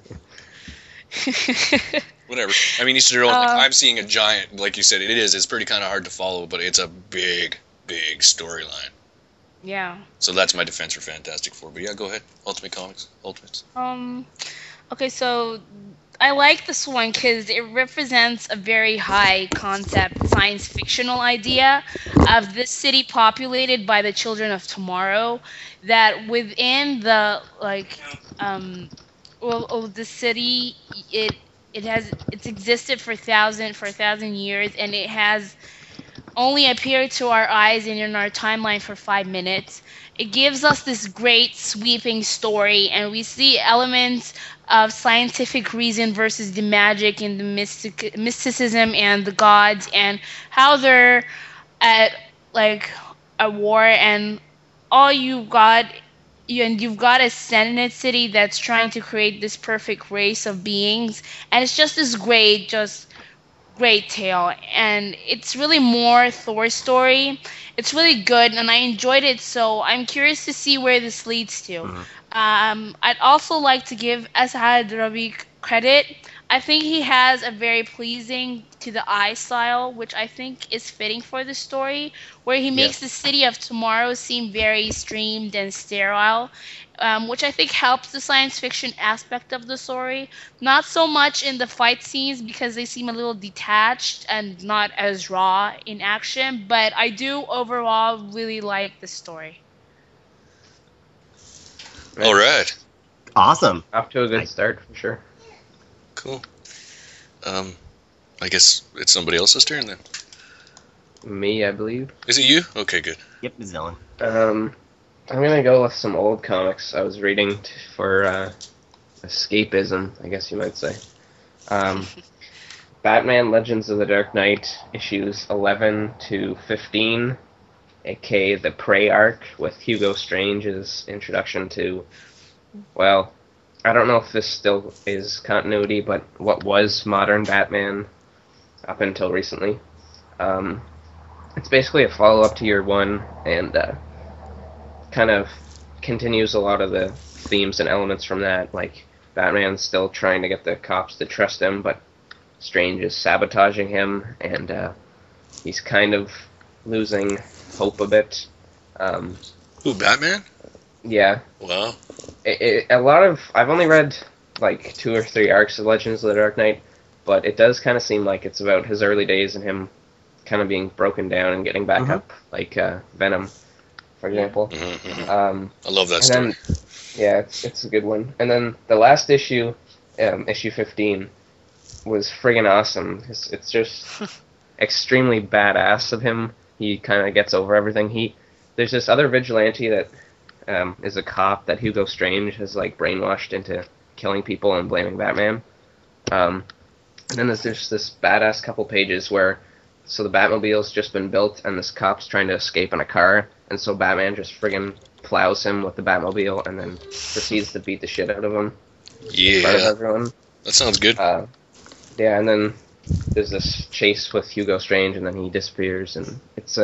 Whatever. I mean, each their own. Like, I'm seeing a giant, like you said, it is. It's pretty kind of hard to follow, but it's a big, big storyline. Yeah. So that's my defense for Fantastic Four. But yeah, go ahead. Ultimate Comics. Ultimates. Okay, so I like this one because it represents a very high concept science fictional idea of this city populated by the children of tomorrow, that within the the city it's existed for a thousand years, and it has only appeared to our eyes and in our timeline for 5 minutes. It gives us this great sweeping story, and we see elements of scientific reason versus the magic and the mysticism and the gods, and how they're at like a war, and you've got a Senate city that's trying to create this perfect race of beings, and it's just this great tale, and it's really more Thor's story. It's really good, and I enjoyed it, so I'm curious to see where this leads to. I'd also like to give Asad Rabi credit. I think he has a very pleasing to the eye style, which I think is fitting for the story, where he makes the city of tomorrow seem very streamed and sterile, which I think helps the science fiction aspect of the story. Not so much in the fight scenes because they seem a little detached and not as raw in action, but I do overall really like the story. All right. Awesome. Off to a good start for sure. Cool. I guess it's somebody else's turn then. Me, I believe. Is it you? Okay, good. Yep, it's Dylan. I'm gonna go with some old comics I was reading for escapism, I guess you might say. Batman Legends of the Dark Knight, issues 11 to 15, aka the Prey arc, with Hugo Strange's introduction to, well, I don't know if this still is continuity, but what was modern Batman up until recently. It's basically a follow-up to Year One, and kind of continues a lot of the themes and elements from that, like Batman's still trying to get the cops to trust him, but Strange is sabotaging him, and he's kind of losing hope a bit. Who, Batman? Yeah. Wow. I've only read like 2 or 3 arcs of Legends of the Dark Knight, but it does kind of seem like it's about his early days and him kind of being broken down and getting back up, like Venom, for example. I love that story. Then, yeah, it's a good one. And then the last issue, issue 15, was friggin' awesome. It's just extremely badass of him. He kind of gets over everything. There's this other vigilante that is a cop that Hugo Strange has like brainwashed into killing people and blaming Batman. And then there's just this badass couple pages where, so the Batmobile's just been built and this cop's trying to escape in a car, and so Batman just friggin' plows him with the Batmobile and then proceeds to beat the shit out of him in front of everyone. That sounds good. Yeah, and then there's this chase with Hugo Strange, and then he disappears, and it's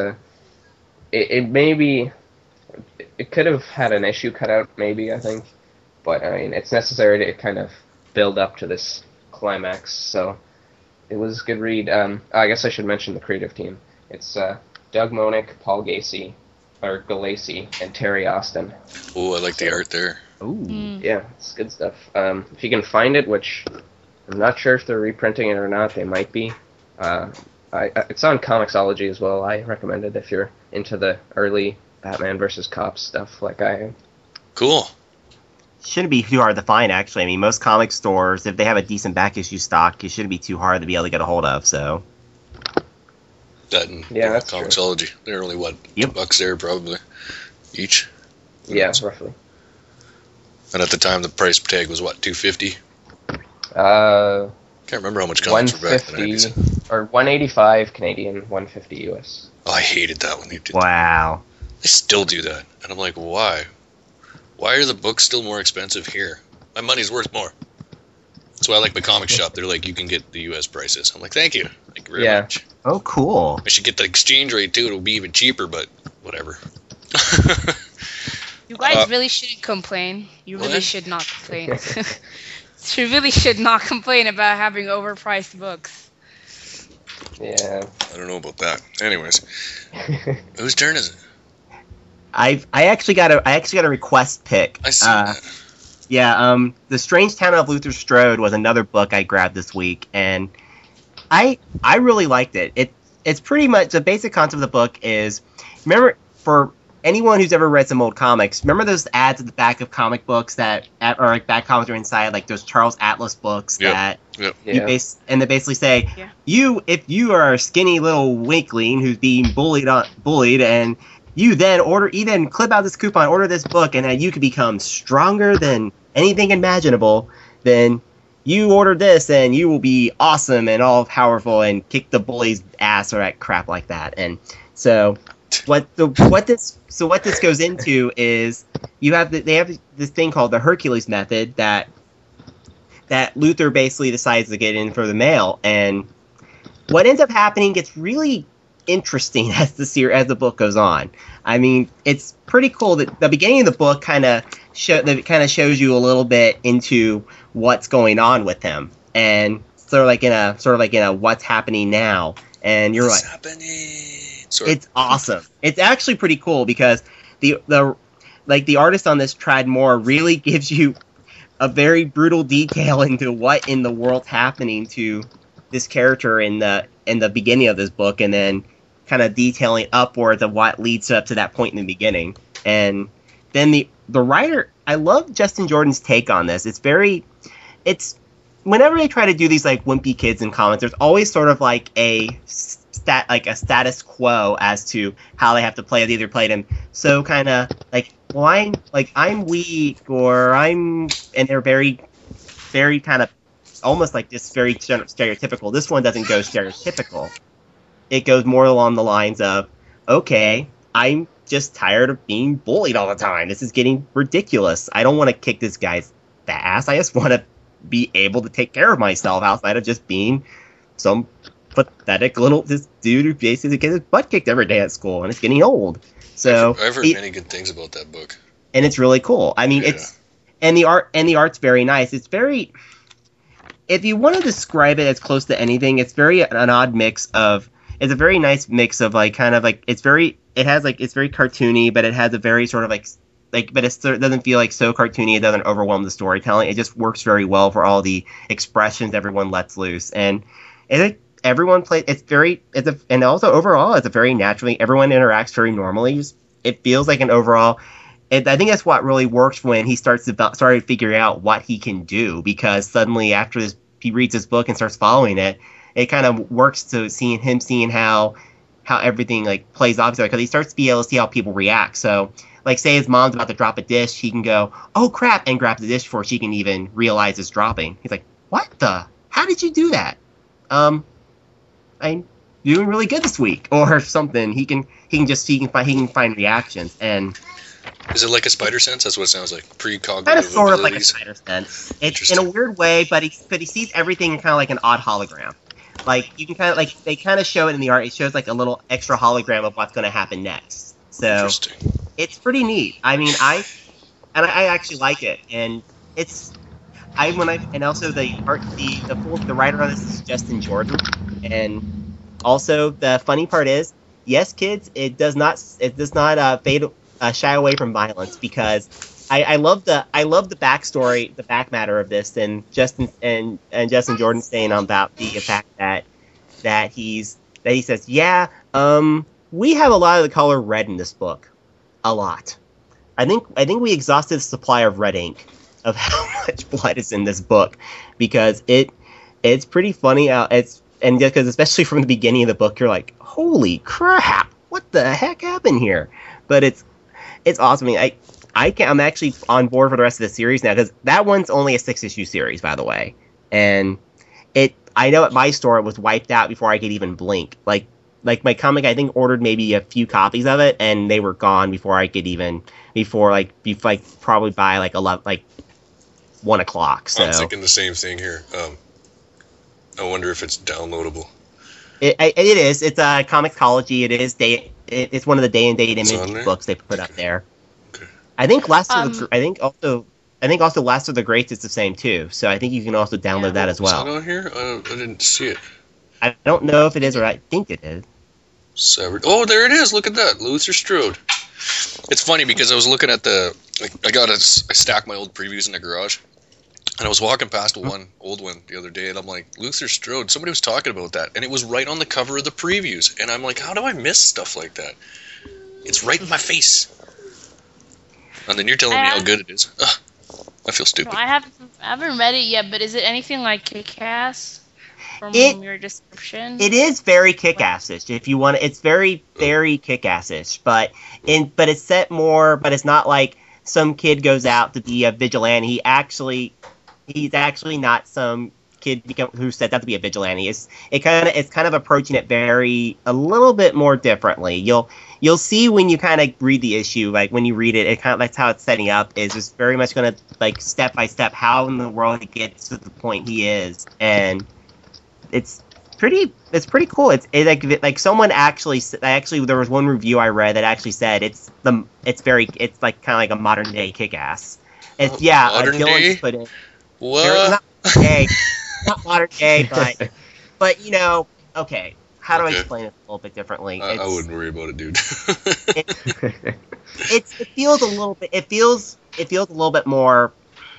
it could have had an issue cut out, maybe, I think, but I mean, it's necessary to kind of build up to this climax, so it was a good read. I guess I should mention the creative team. It's Doug Moenick, Paul Gacy, and Terry Austin. Oh, I like the art there. Ooh. Yeah, it's good stuff. If you can find it, which I'm not sure if they're reprinting it or not, they might be. It's on Comixology as well. I recommend it if you're into the early Batman versus Cops stuff like I am. Cool. Shouldn't be too hard to find, actually. I mean, most comic stores, if they have a decent back issue stock, it shouldn't be too hard to be able to get a hold of, so. That and that's Comixology. true. They're only, what, Yep. $2 there, probably, each? Yeah, roughly. And at the time, the price tag was, what, $250? Uh, Can't remember how much comics were back in the 90s. 150 or 185 Canadian, 150 US. Oh, I hated that when they did Wow. They still do that. And I'm like, why? Why are the books still more expensive here? My money's worth more. That's why I like my comic shop. They're like, you can get the US prices. I'm like, thank you. Thank you very much. Oh, cool. I should get the exchange rate too. It'll be even cheaper, but whatever. You guys really shouldn't complain. You really What? should not complain. You really should not complain about having overpriced books. Yeah. I don't know about that. Anyways, whose turn is it? I actually got a request pick. I see that. Yeah, The Strange Town of Luther Strode was another book I grabbed this week, and I really liked it. It's pretty much the basic concept of the book is, remember, for anyone who's ever read some old comics, remember those ads at the back of comic books or like back comics are inside, like those Charles Atlas books that Yeah. they basically say, Yeah. if you are a skinny little weakling who's being bullied, and you then clip out this coupon, order this book, and then you can become stronger than anything imaginable, then you order this and you will be awesome and all powerful and kick the bully's ass or that crap like that. And so what this goes into is they have this thing called the Hercules method that Luther basically decides to get in for the mail, and what ends up happening gets really interesting as the book goes on. I mean, it's pretty cool that the beginning of the book kind of shows you a little bit into what's going on with him, and sort of like in a what's happening now, and you're What's like, happening? Sorry. it's awesome. It's actually pretty cool because the artist on this, Tradd Moore, really gives you a very brutal detail into what in the world's happening to this character in the beginning of this book, and then kind of detailing upwards of what leads up to that point in the beginning. And then the writer, I love Justin Jordan's take on this. It's whenever they try to do these like wimpy kids in comics, there's always sort of like a status quo as to how they have to play it. They either played him so kind of like, well, I'm weak, or and they're very, very kind of almost like this very stereotypical. This one doesn't go stereotypical. It goes more along the lines of, okay, I'm just tired of being bullied all the time. This is getting ridiculous. I don't want to kick this guy's ass. I just want to be able to take care of myself outside of just being some pathetic this dude who basically gets his butt kicked every day at school, and it's getting old. So I've heard many good things about that book. and it's really cool. I mean, Yeah. and the art's very nice. It's very, if you want to describe it as close to anything, it's very an odd mix of. It's a very nice mix of like kind of like it's very cartoony, but it has a very sort of like but it doesn't feel like so cartoony. It doesn't overwhelm the storytelling. It just works very well for all the expressions everyone lets loose, and everyone plays. And also overall, it's a very naturally. Everyone interacts very normally. It feels like an overall. I think that's what really works when he started figuring out what he can do, because suddenly after he reads his book and starts following it, it kind of works to seeing how everything like plays off each other, because he starts to be able to see how people react. So like say his mom's about to drop a dish, he can go, "Oh crap," and grab the dish before she can even realize it's dropping. He's like, "What the? How did you do that?" I'm doing really good this week, or something. He can find reactions. And is it like a spider sense? That's what it sounds like. Precognitive kind of sort of like a abilities. spider sense. It's in a weird way, but he sees everything kind of like an odd hologram. Like you can kind of like they kind of show it in the art. It shows like a little extra hologram of what's going to happen next. So it's pretty neat. I mean, I actually like it, and also the writer on this is Justin Jordan, and also the funny part is, yes, kids, it does not shy away from violence, because I love the backstory, the back matter of this, and Justin Jordan saying about the fact that he says, yeah, we have a lot of the color red in this book, a lot. I think we exhausted the supply of red ink of how much blood is in this book, because it's pretty funny. Because especially from the beginning of the book, you're like, holy crap, what the heck happened here? But it's awesome. I mean, I'm actually on board for the rest of the series now, because that one's only a 6-issue series, by the way. And I know at my store it was wiped out before I could even blink. Like my comic, I think ordered maybe a few copies of it, and they were gone before I could even probably by like 1 o'clock. So I'm thinking the same thing here. I wonder if it's downloadable. It is. It's a Comixology. It is it's one of the day and date image books they put up there. Okay. I think also Last of the Greats is the same too. So I think you can also download that as well. Is that on here? I didn't see it. I don't know if it is, or I think it is. Severed. Oh, there it is. Look at that, Luther Strode. It's funny because I was looking at I stacked my old previews in the garage, and I was walking past one old one the other day, and I'm like, Luther Strode. Somebody was talking about that, and it was right on the cover of the previews, and I'm like, how do I miss stuff like that? It's right in my face. And then you're telling me how good it is. Ugh, I feel stupid. No, I haven't read it yet, but is it anything like Kick-Ass? From your description, it is very Kick-Ass-ish. If you want, it's very, very Kick-Ass-ish. But it's set more. But it's not like some kid goes out to be a vigilante. He's actually not some kid who set out to be a vigilante. It's kind of approaching it a little bit more differently. You'll see when you kind of read the issue, like when you read it, that's how it's setting up. Is just very much going to like step by step how in the world he gets to the point he is, and it's pretty cool. It's like someone actually there was one review I read that actually said it's like kind of like a modern day Kick-Ass. It's modern Dylan day? put in. What? Not modern day, not modern day, but you know, okay. How do I explain it a little bit differently? I wouldn't worry about it, dude. It feels a little bit. It feels a little bit more.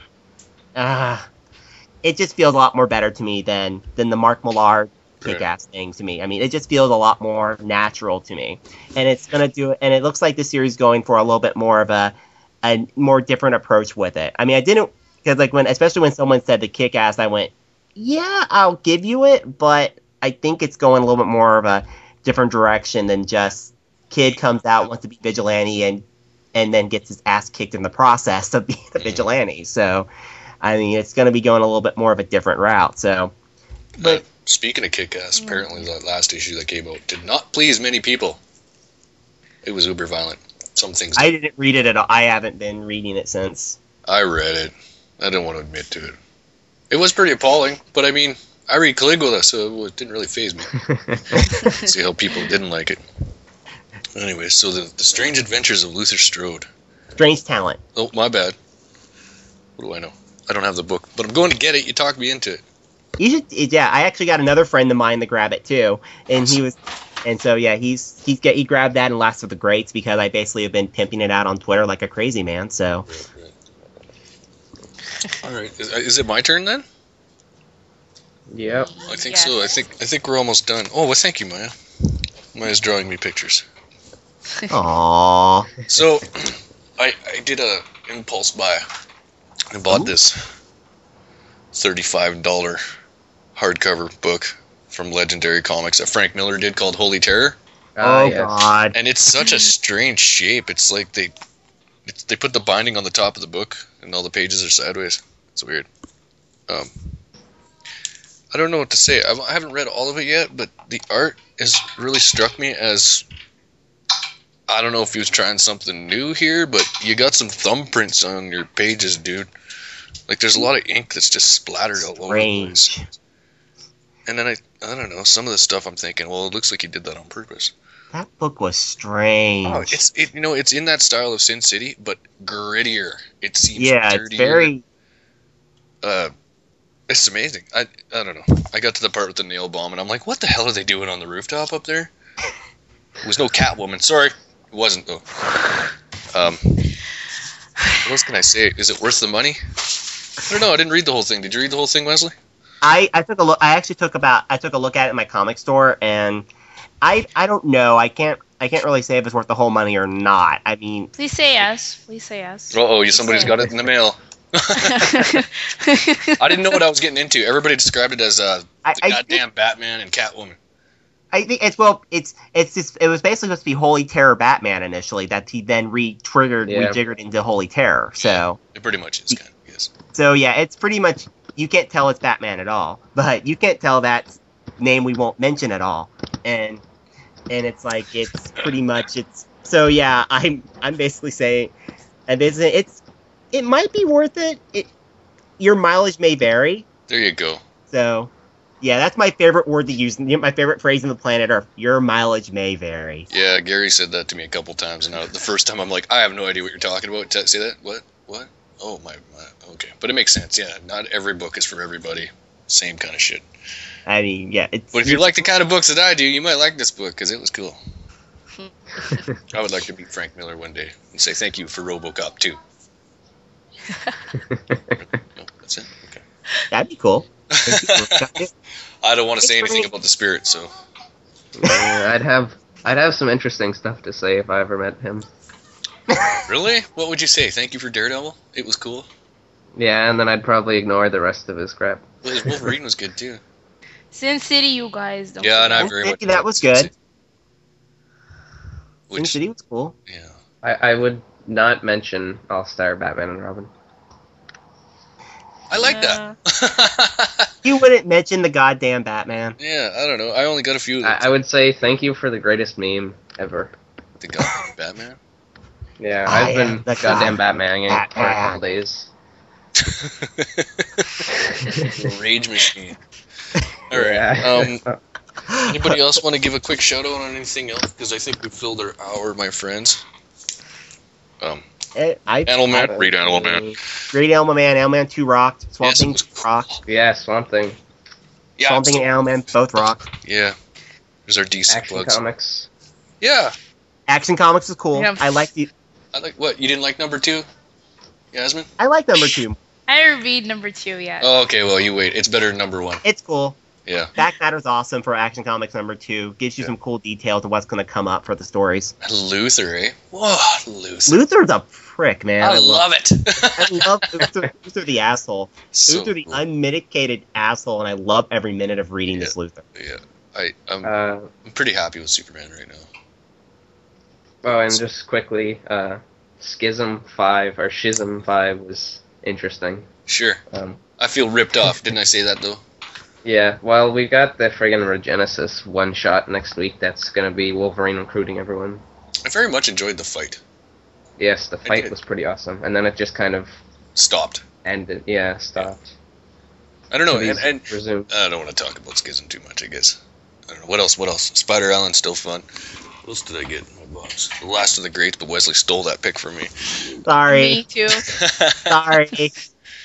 It just feels a lot more better to me than the Mark Millar Kick-Ass thing to me. I mean, it just feels a lot more natural to me, and it's gonna do it. And it looks like this series is going for a little bit more of a more different approach with it. I mean, I didn't, because especially when someone said the Kick-Ass, I went, yeah, I'll give you it, but I think it's going a little bit more of a different direction than just kid comes out, wants to be vigilante, and then gets his ass kicked in the process of being a vigilante. So, I mean, it's going to be going a little bit more of a different route. So, but speaking of Kick-Ass, apparently that last issue that came out did not please many people. It was uber violent. Some things. I didn't read it at all. I haven't been reading it since. I read it. I didn't want to admit to it. It was pretty appalling, but I mean, I read Caligula, so it didn't really faze me. See how people didn't like it. Anyway, so the Strange Adventures of Luther Strode. Strange Talent. Oh, my bad. What do I know? I don't have the book, but I'm going to get it. You talked me into it. You should, yeah. I actually got another friend of mine to grab it too, and he grabbed that in Last of the Greats because I basically have been pimping it out on Twitter like a crazy man. So, All right, is it my turn then? Yep. I think Yes. so. I think we're almost done. Oh, well, thank you, Maya. Maya's drawing me pictures. aww. So, I did a impulse buy. I bought this $35 hardcover book from Legendary Comics that Frank Miller did called Holy Terror. Oh Yes. God. And it's such a strange shape. It's like they put the binding on the top of the book, and all the pages are sideways. It's weird. I don't know what to say. I haven't read all of it yet, but the art has really struck me as, I don't know if he was trying something new here, but you got some thumbprints on your pages, dude. Like, there's a lot of ink that's just splattered all over the place. Strange. And then I don't know, some of the stuff I'm thinking, well, it looks like he did that on purpose. That book was strange. Oh, it's in that style of Sin City, but grittier. It seems yeah, dirtier. it's very. It's amazing. I don't know. I got to the part with the nail bomb, and I'm like, what the hell are they doing on the rooftop up there? It was no Catwoman. Sorry, it wasn't though. What else can I say? Is it worth the money? I don't know. I didn't read the whole thing. Did you read the whole thing, Wesley? I took a look. I actually took a look at it in my comic store, and I don't know. I can't really say if it's worth the whole money or not. I mean, Please say yes. Please say yes. Uh-oh, somebody's got it in the mail. I didn't know what I was getting into. Everybody described it as the goddamn Batman and Catwoman. I think it was basically supposed to be Holy Terror Batman initially, that he then rejiggered into Holy Terror. So It pretty much is, kind of, yes. so yeah, it's pretty much, you can't tell it's Batman at all, but you can't tell that name we won't mention at all, and it's like it's pretty much it's. So yeah, I'm basically saying, it might be worth it. Your mileage may vary. There you go. So, yeah, that's my favorite word to use. My favorite phrase on the planet Earth. Your mileage may vary. Yeah, Gary said that to me a couple times, and the first time I'm like, I have no idea what you're talking about. Say that? What? Oh, my. Okay. But it makes sense, yeah. Not every book is for everybody. Same kind of shit. I mean, yeah. But if you like the kind of books that I do, you might like this book, because it was cool. I would like to meet Frank Miller one day and say thank you for RoboCop 2. No, that's it? Okay. That'd be cool. I don't want to say anything about the spirit, so... I'd have some interesting stuff to say if I ever met him. Really? What would you say? Thank you for Daredevil? It was cool? Yeah, and then I'd probably ignore the rest of his crap. Well, his Wolverine was good, too. Sin City, you guys don't. Yeah, and I forget. very much... That was good. Sin Which, City was cool. yeah. I would not mention All-Star Batman and Robin. I like that. You wouldn't mention the goddamn Batman. Yeah, I don't know. I only got a few of them. I would say thank you for the greatest meme ever. The goddamn Batman? Yeah, I I've am been the goddamn Batman for a Batman. couple days. Rage machine. Alright. Yeah. Anybody else want to give a quick shout out on anything else? Because I think we filled our hour, my friends. Animal Man. Read Animal Man. Read Animal Man. Animal Man 2 rocked. Swamp Yes, it Thing was rocked. Yeah, Swamp Thing. Yeah, Swamp Thing and Animal Man both rocked. yeah. There's our DC Action plugs. Comics. Yeah. Action Comics is cool. Yeah. I like the. I like what? You didn't like number 2? Yasmin? I like number 2. I didn't read number 2 yet. Oh, okay, well, you wait. It's better than number 1. It's cool. Yeah. Back Matter's awesome for Action Comics number 2. Gives you some cool details of what's going to come up for the stories. Luther, eh? Whoa, Luther. Luther's a prick, man. I love it. I love Luther. Luther the asshole. So Luther the cool. unmitigated asshole, and I love every minute of reading this Luther. Yeah. I'm Uh, pretty happy with Superman right now. oh, and just quickly, Schism 5, or Schism 5 was interesting. Sure. I feel ripped off. Didn't I say that, though? Yeah, well, we got the friggin' Regenesis one-shot next week that's gonna be Wolverine recruiting everyone. I very much enjoyed the fight. Yes, the fight did. was pretty awesome, and then it just kind of Stopped. ended. Yeah, stopped. I don't know, Please and resume. I don't want to talk about Schism too much, I guess. I don't know. What else? Spider Allen's still fun. What else did I get in my box? The Last of the Greats, but Wesley stole that pick from me. Sorry. Me too. Sorry.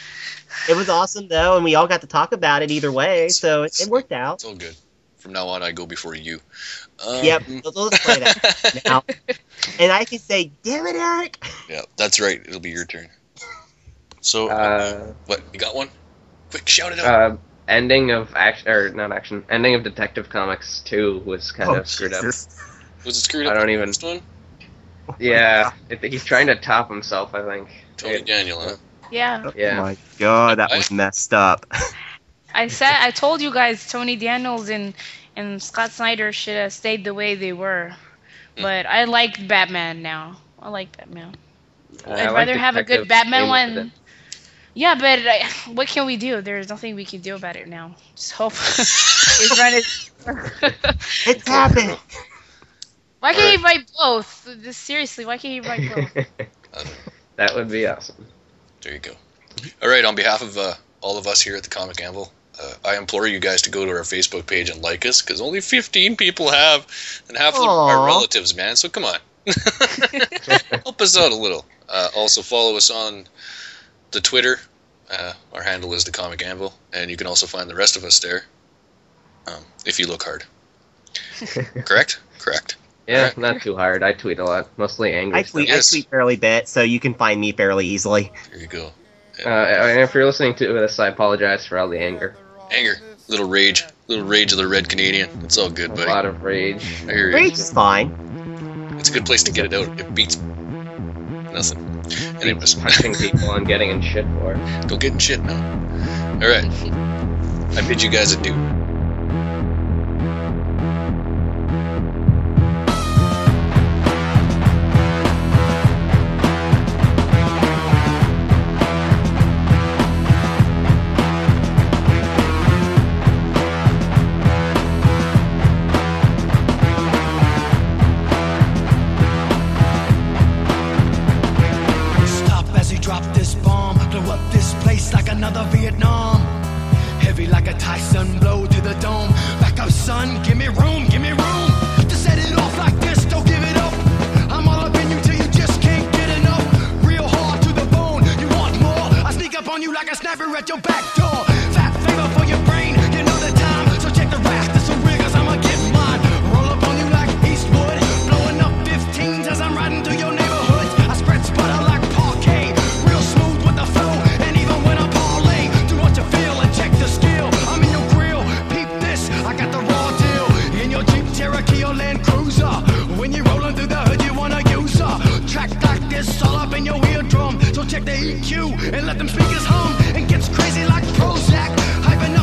It was awesome though, and we all got to talk about it either way, so it worked out. It's all good. From now on, I go before you. Yep, let's play that now. And I can say, "Damn it, Eric!" Yeah, that's right. It'll be your turn. So, what? You got one? Quick, shout it out. Ending of Ending of Detective Comics 2 was kind of screwed up. Was it screwed up? I don't in the even. first one? Yeah, he's trying to top himself, I think. Tony Daniel, huh? Yeah. Yeah. Oh my god, that was messed up. I told you guys Tony Daniels and Scott Snyder should have stayed the way they were. But I like Batman now. I like Batman. I'd rather have a good Batman one. Yeah, but what can we do? There's nothing we can do about it now. Just hope it's running. It's happened. Why can't he write both? Seriously, why can't he write both? That would be awesome. There you go. All right, on behalf of all of us here at the Comic Anvil, I implore you guys to go to our Facebook page and like us, because only 15 people have, and half of them are relatives, man. So come on, help us out a little. Also follow us on the Twitter. Our handle is the Comic Anvil, and you can also find the rest of us there if you look hard. Correct? Correct. Yeah, not too hard. I tweet a lot, mostly angry I tweet stuff. fairly bit, so you can find me fairly easily. There you go. And if you're listening to this, I apologize for all the anger. Anger. Little rage of the Red Canadian. It's all good, buddy. A lot of rage. I hear you. Rage is fine. It's a good place to get it out. It beats nothing. Anyways, Punching people and getting in shit for it. go get in shit now. All right. I bid you guys adieu. Stop as he dropped this bomb. Blow up this place like another Vietnam. Heavy like a Tyson blow to the dome. Back up, son, give me room, give me room. To set it off like this, don't give it up. I'm all up in you till you just can't get enough. Real hard to the bone, you want more? I sneak up on you like a sniper at your back door. Fat favor for your brain, you know the time. So check the rack, this a real, cause I'ma get mine. Roll up on you like Eastwood. Blowing up 15s as I'm riding through your neighborhoods. I spread sputter like parquet. Real smooth with the flow, and even when I parlay, do what you feel and check the skill. I'm in your grill, peep this, I got the raw deal. In your Jeep Cherokee or Land Cruiser. When you're rolling through the hood, you wanna use her. Track like this, all up in your eardrum. So check the EQ and let them speakers hum. And gets crazy like Prozac. Hyping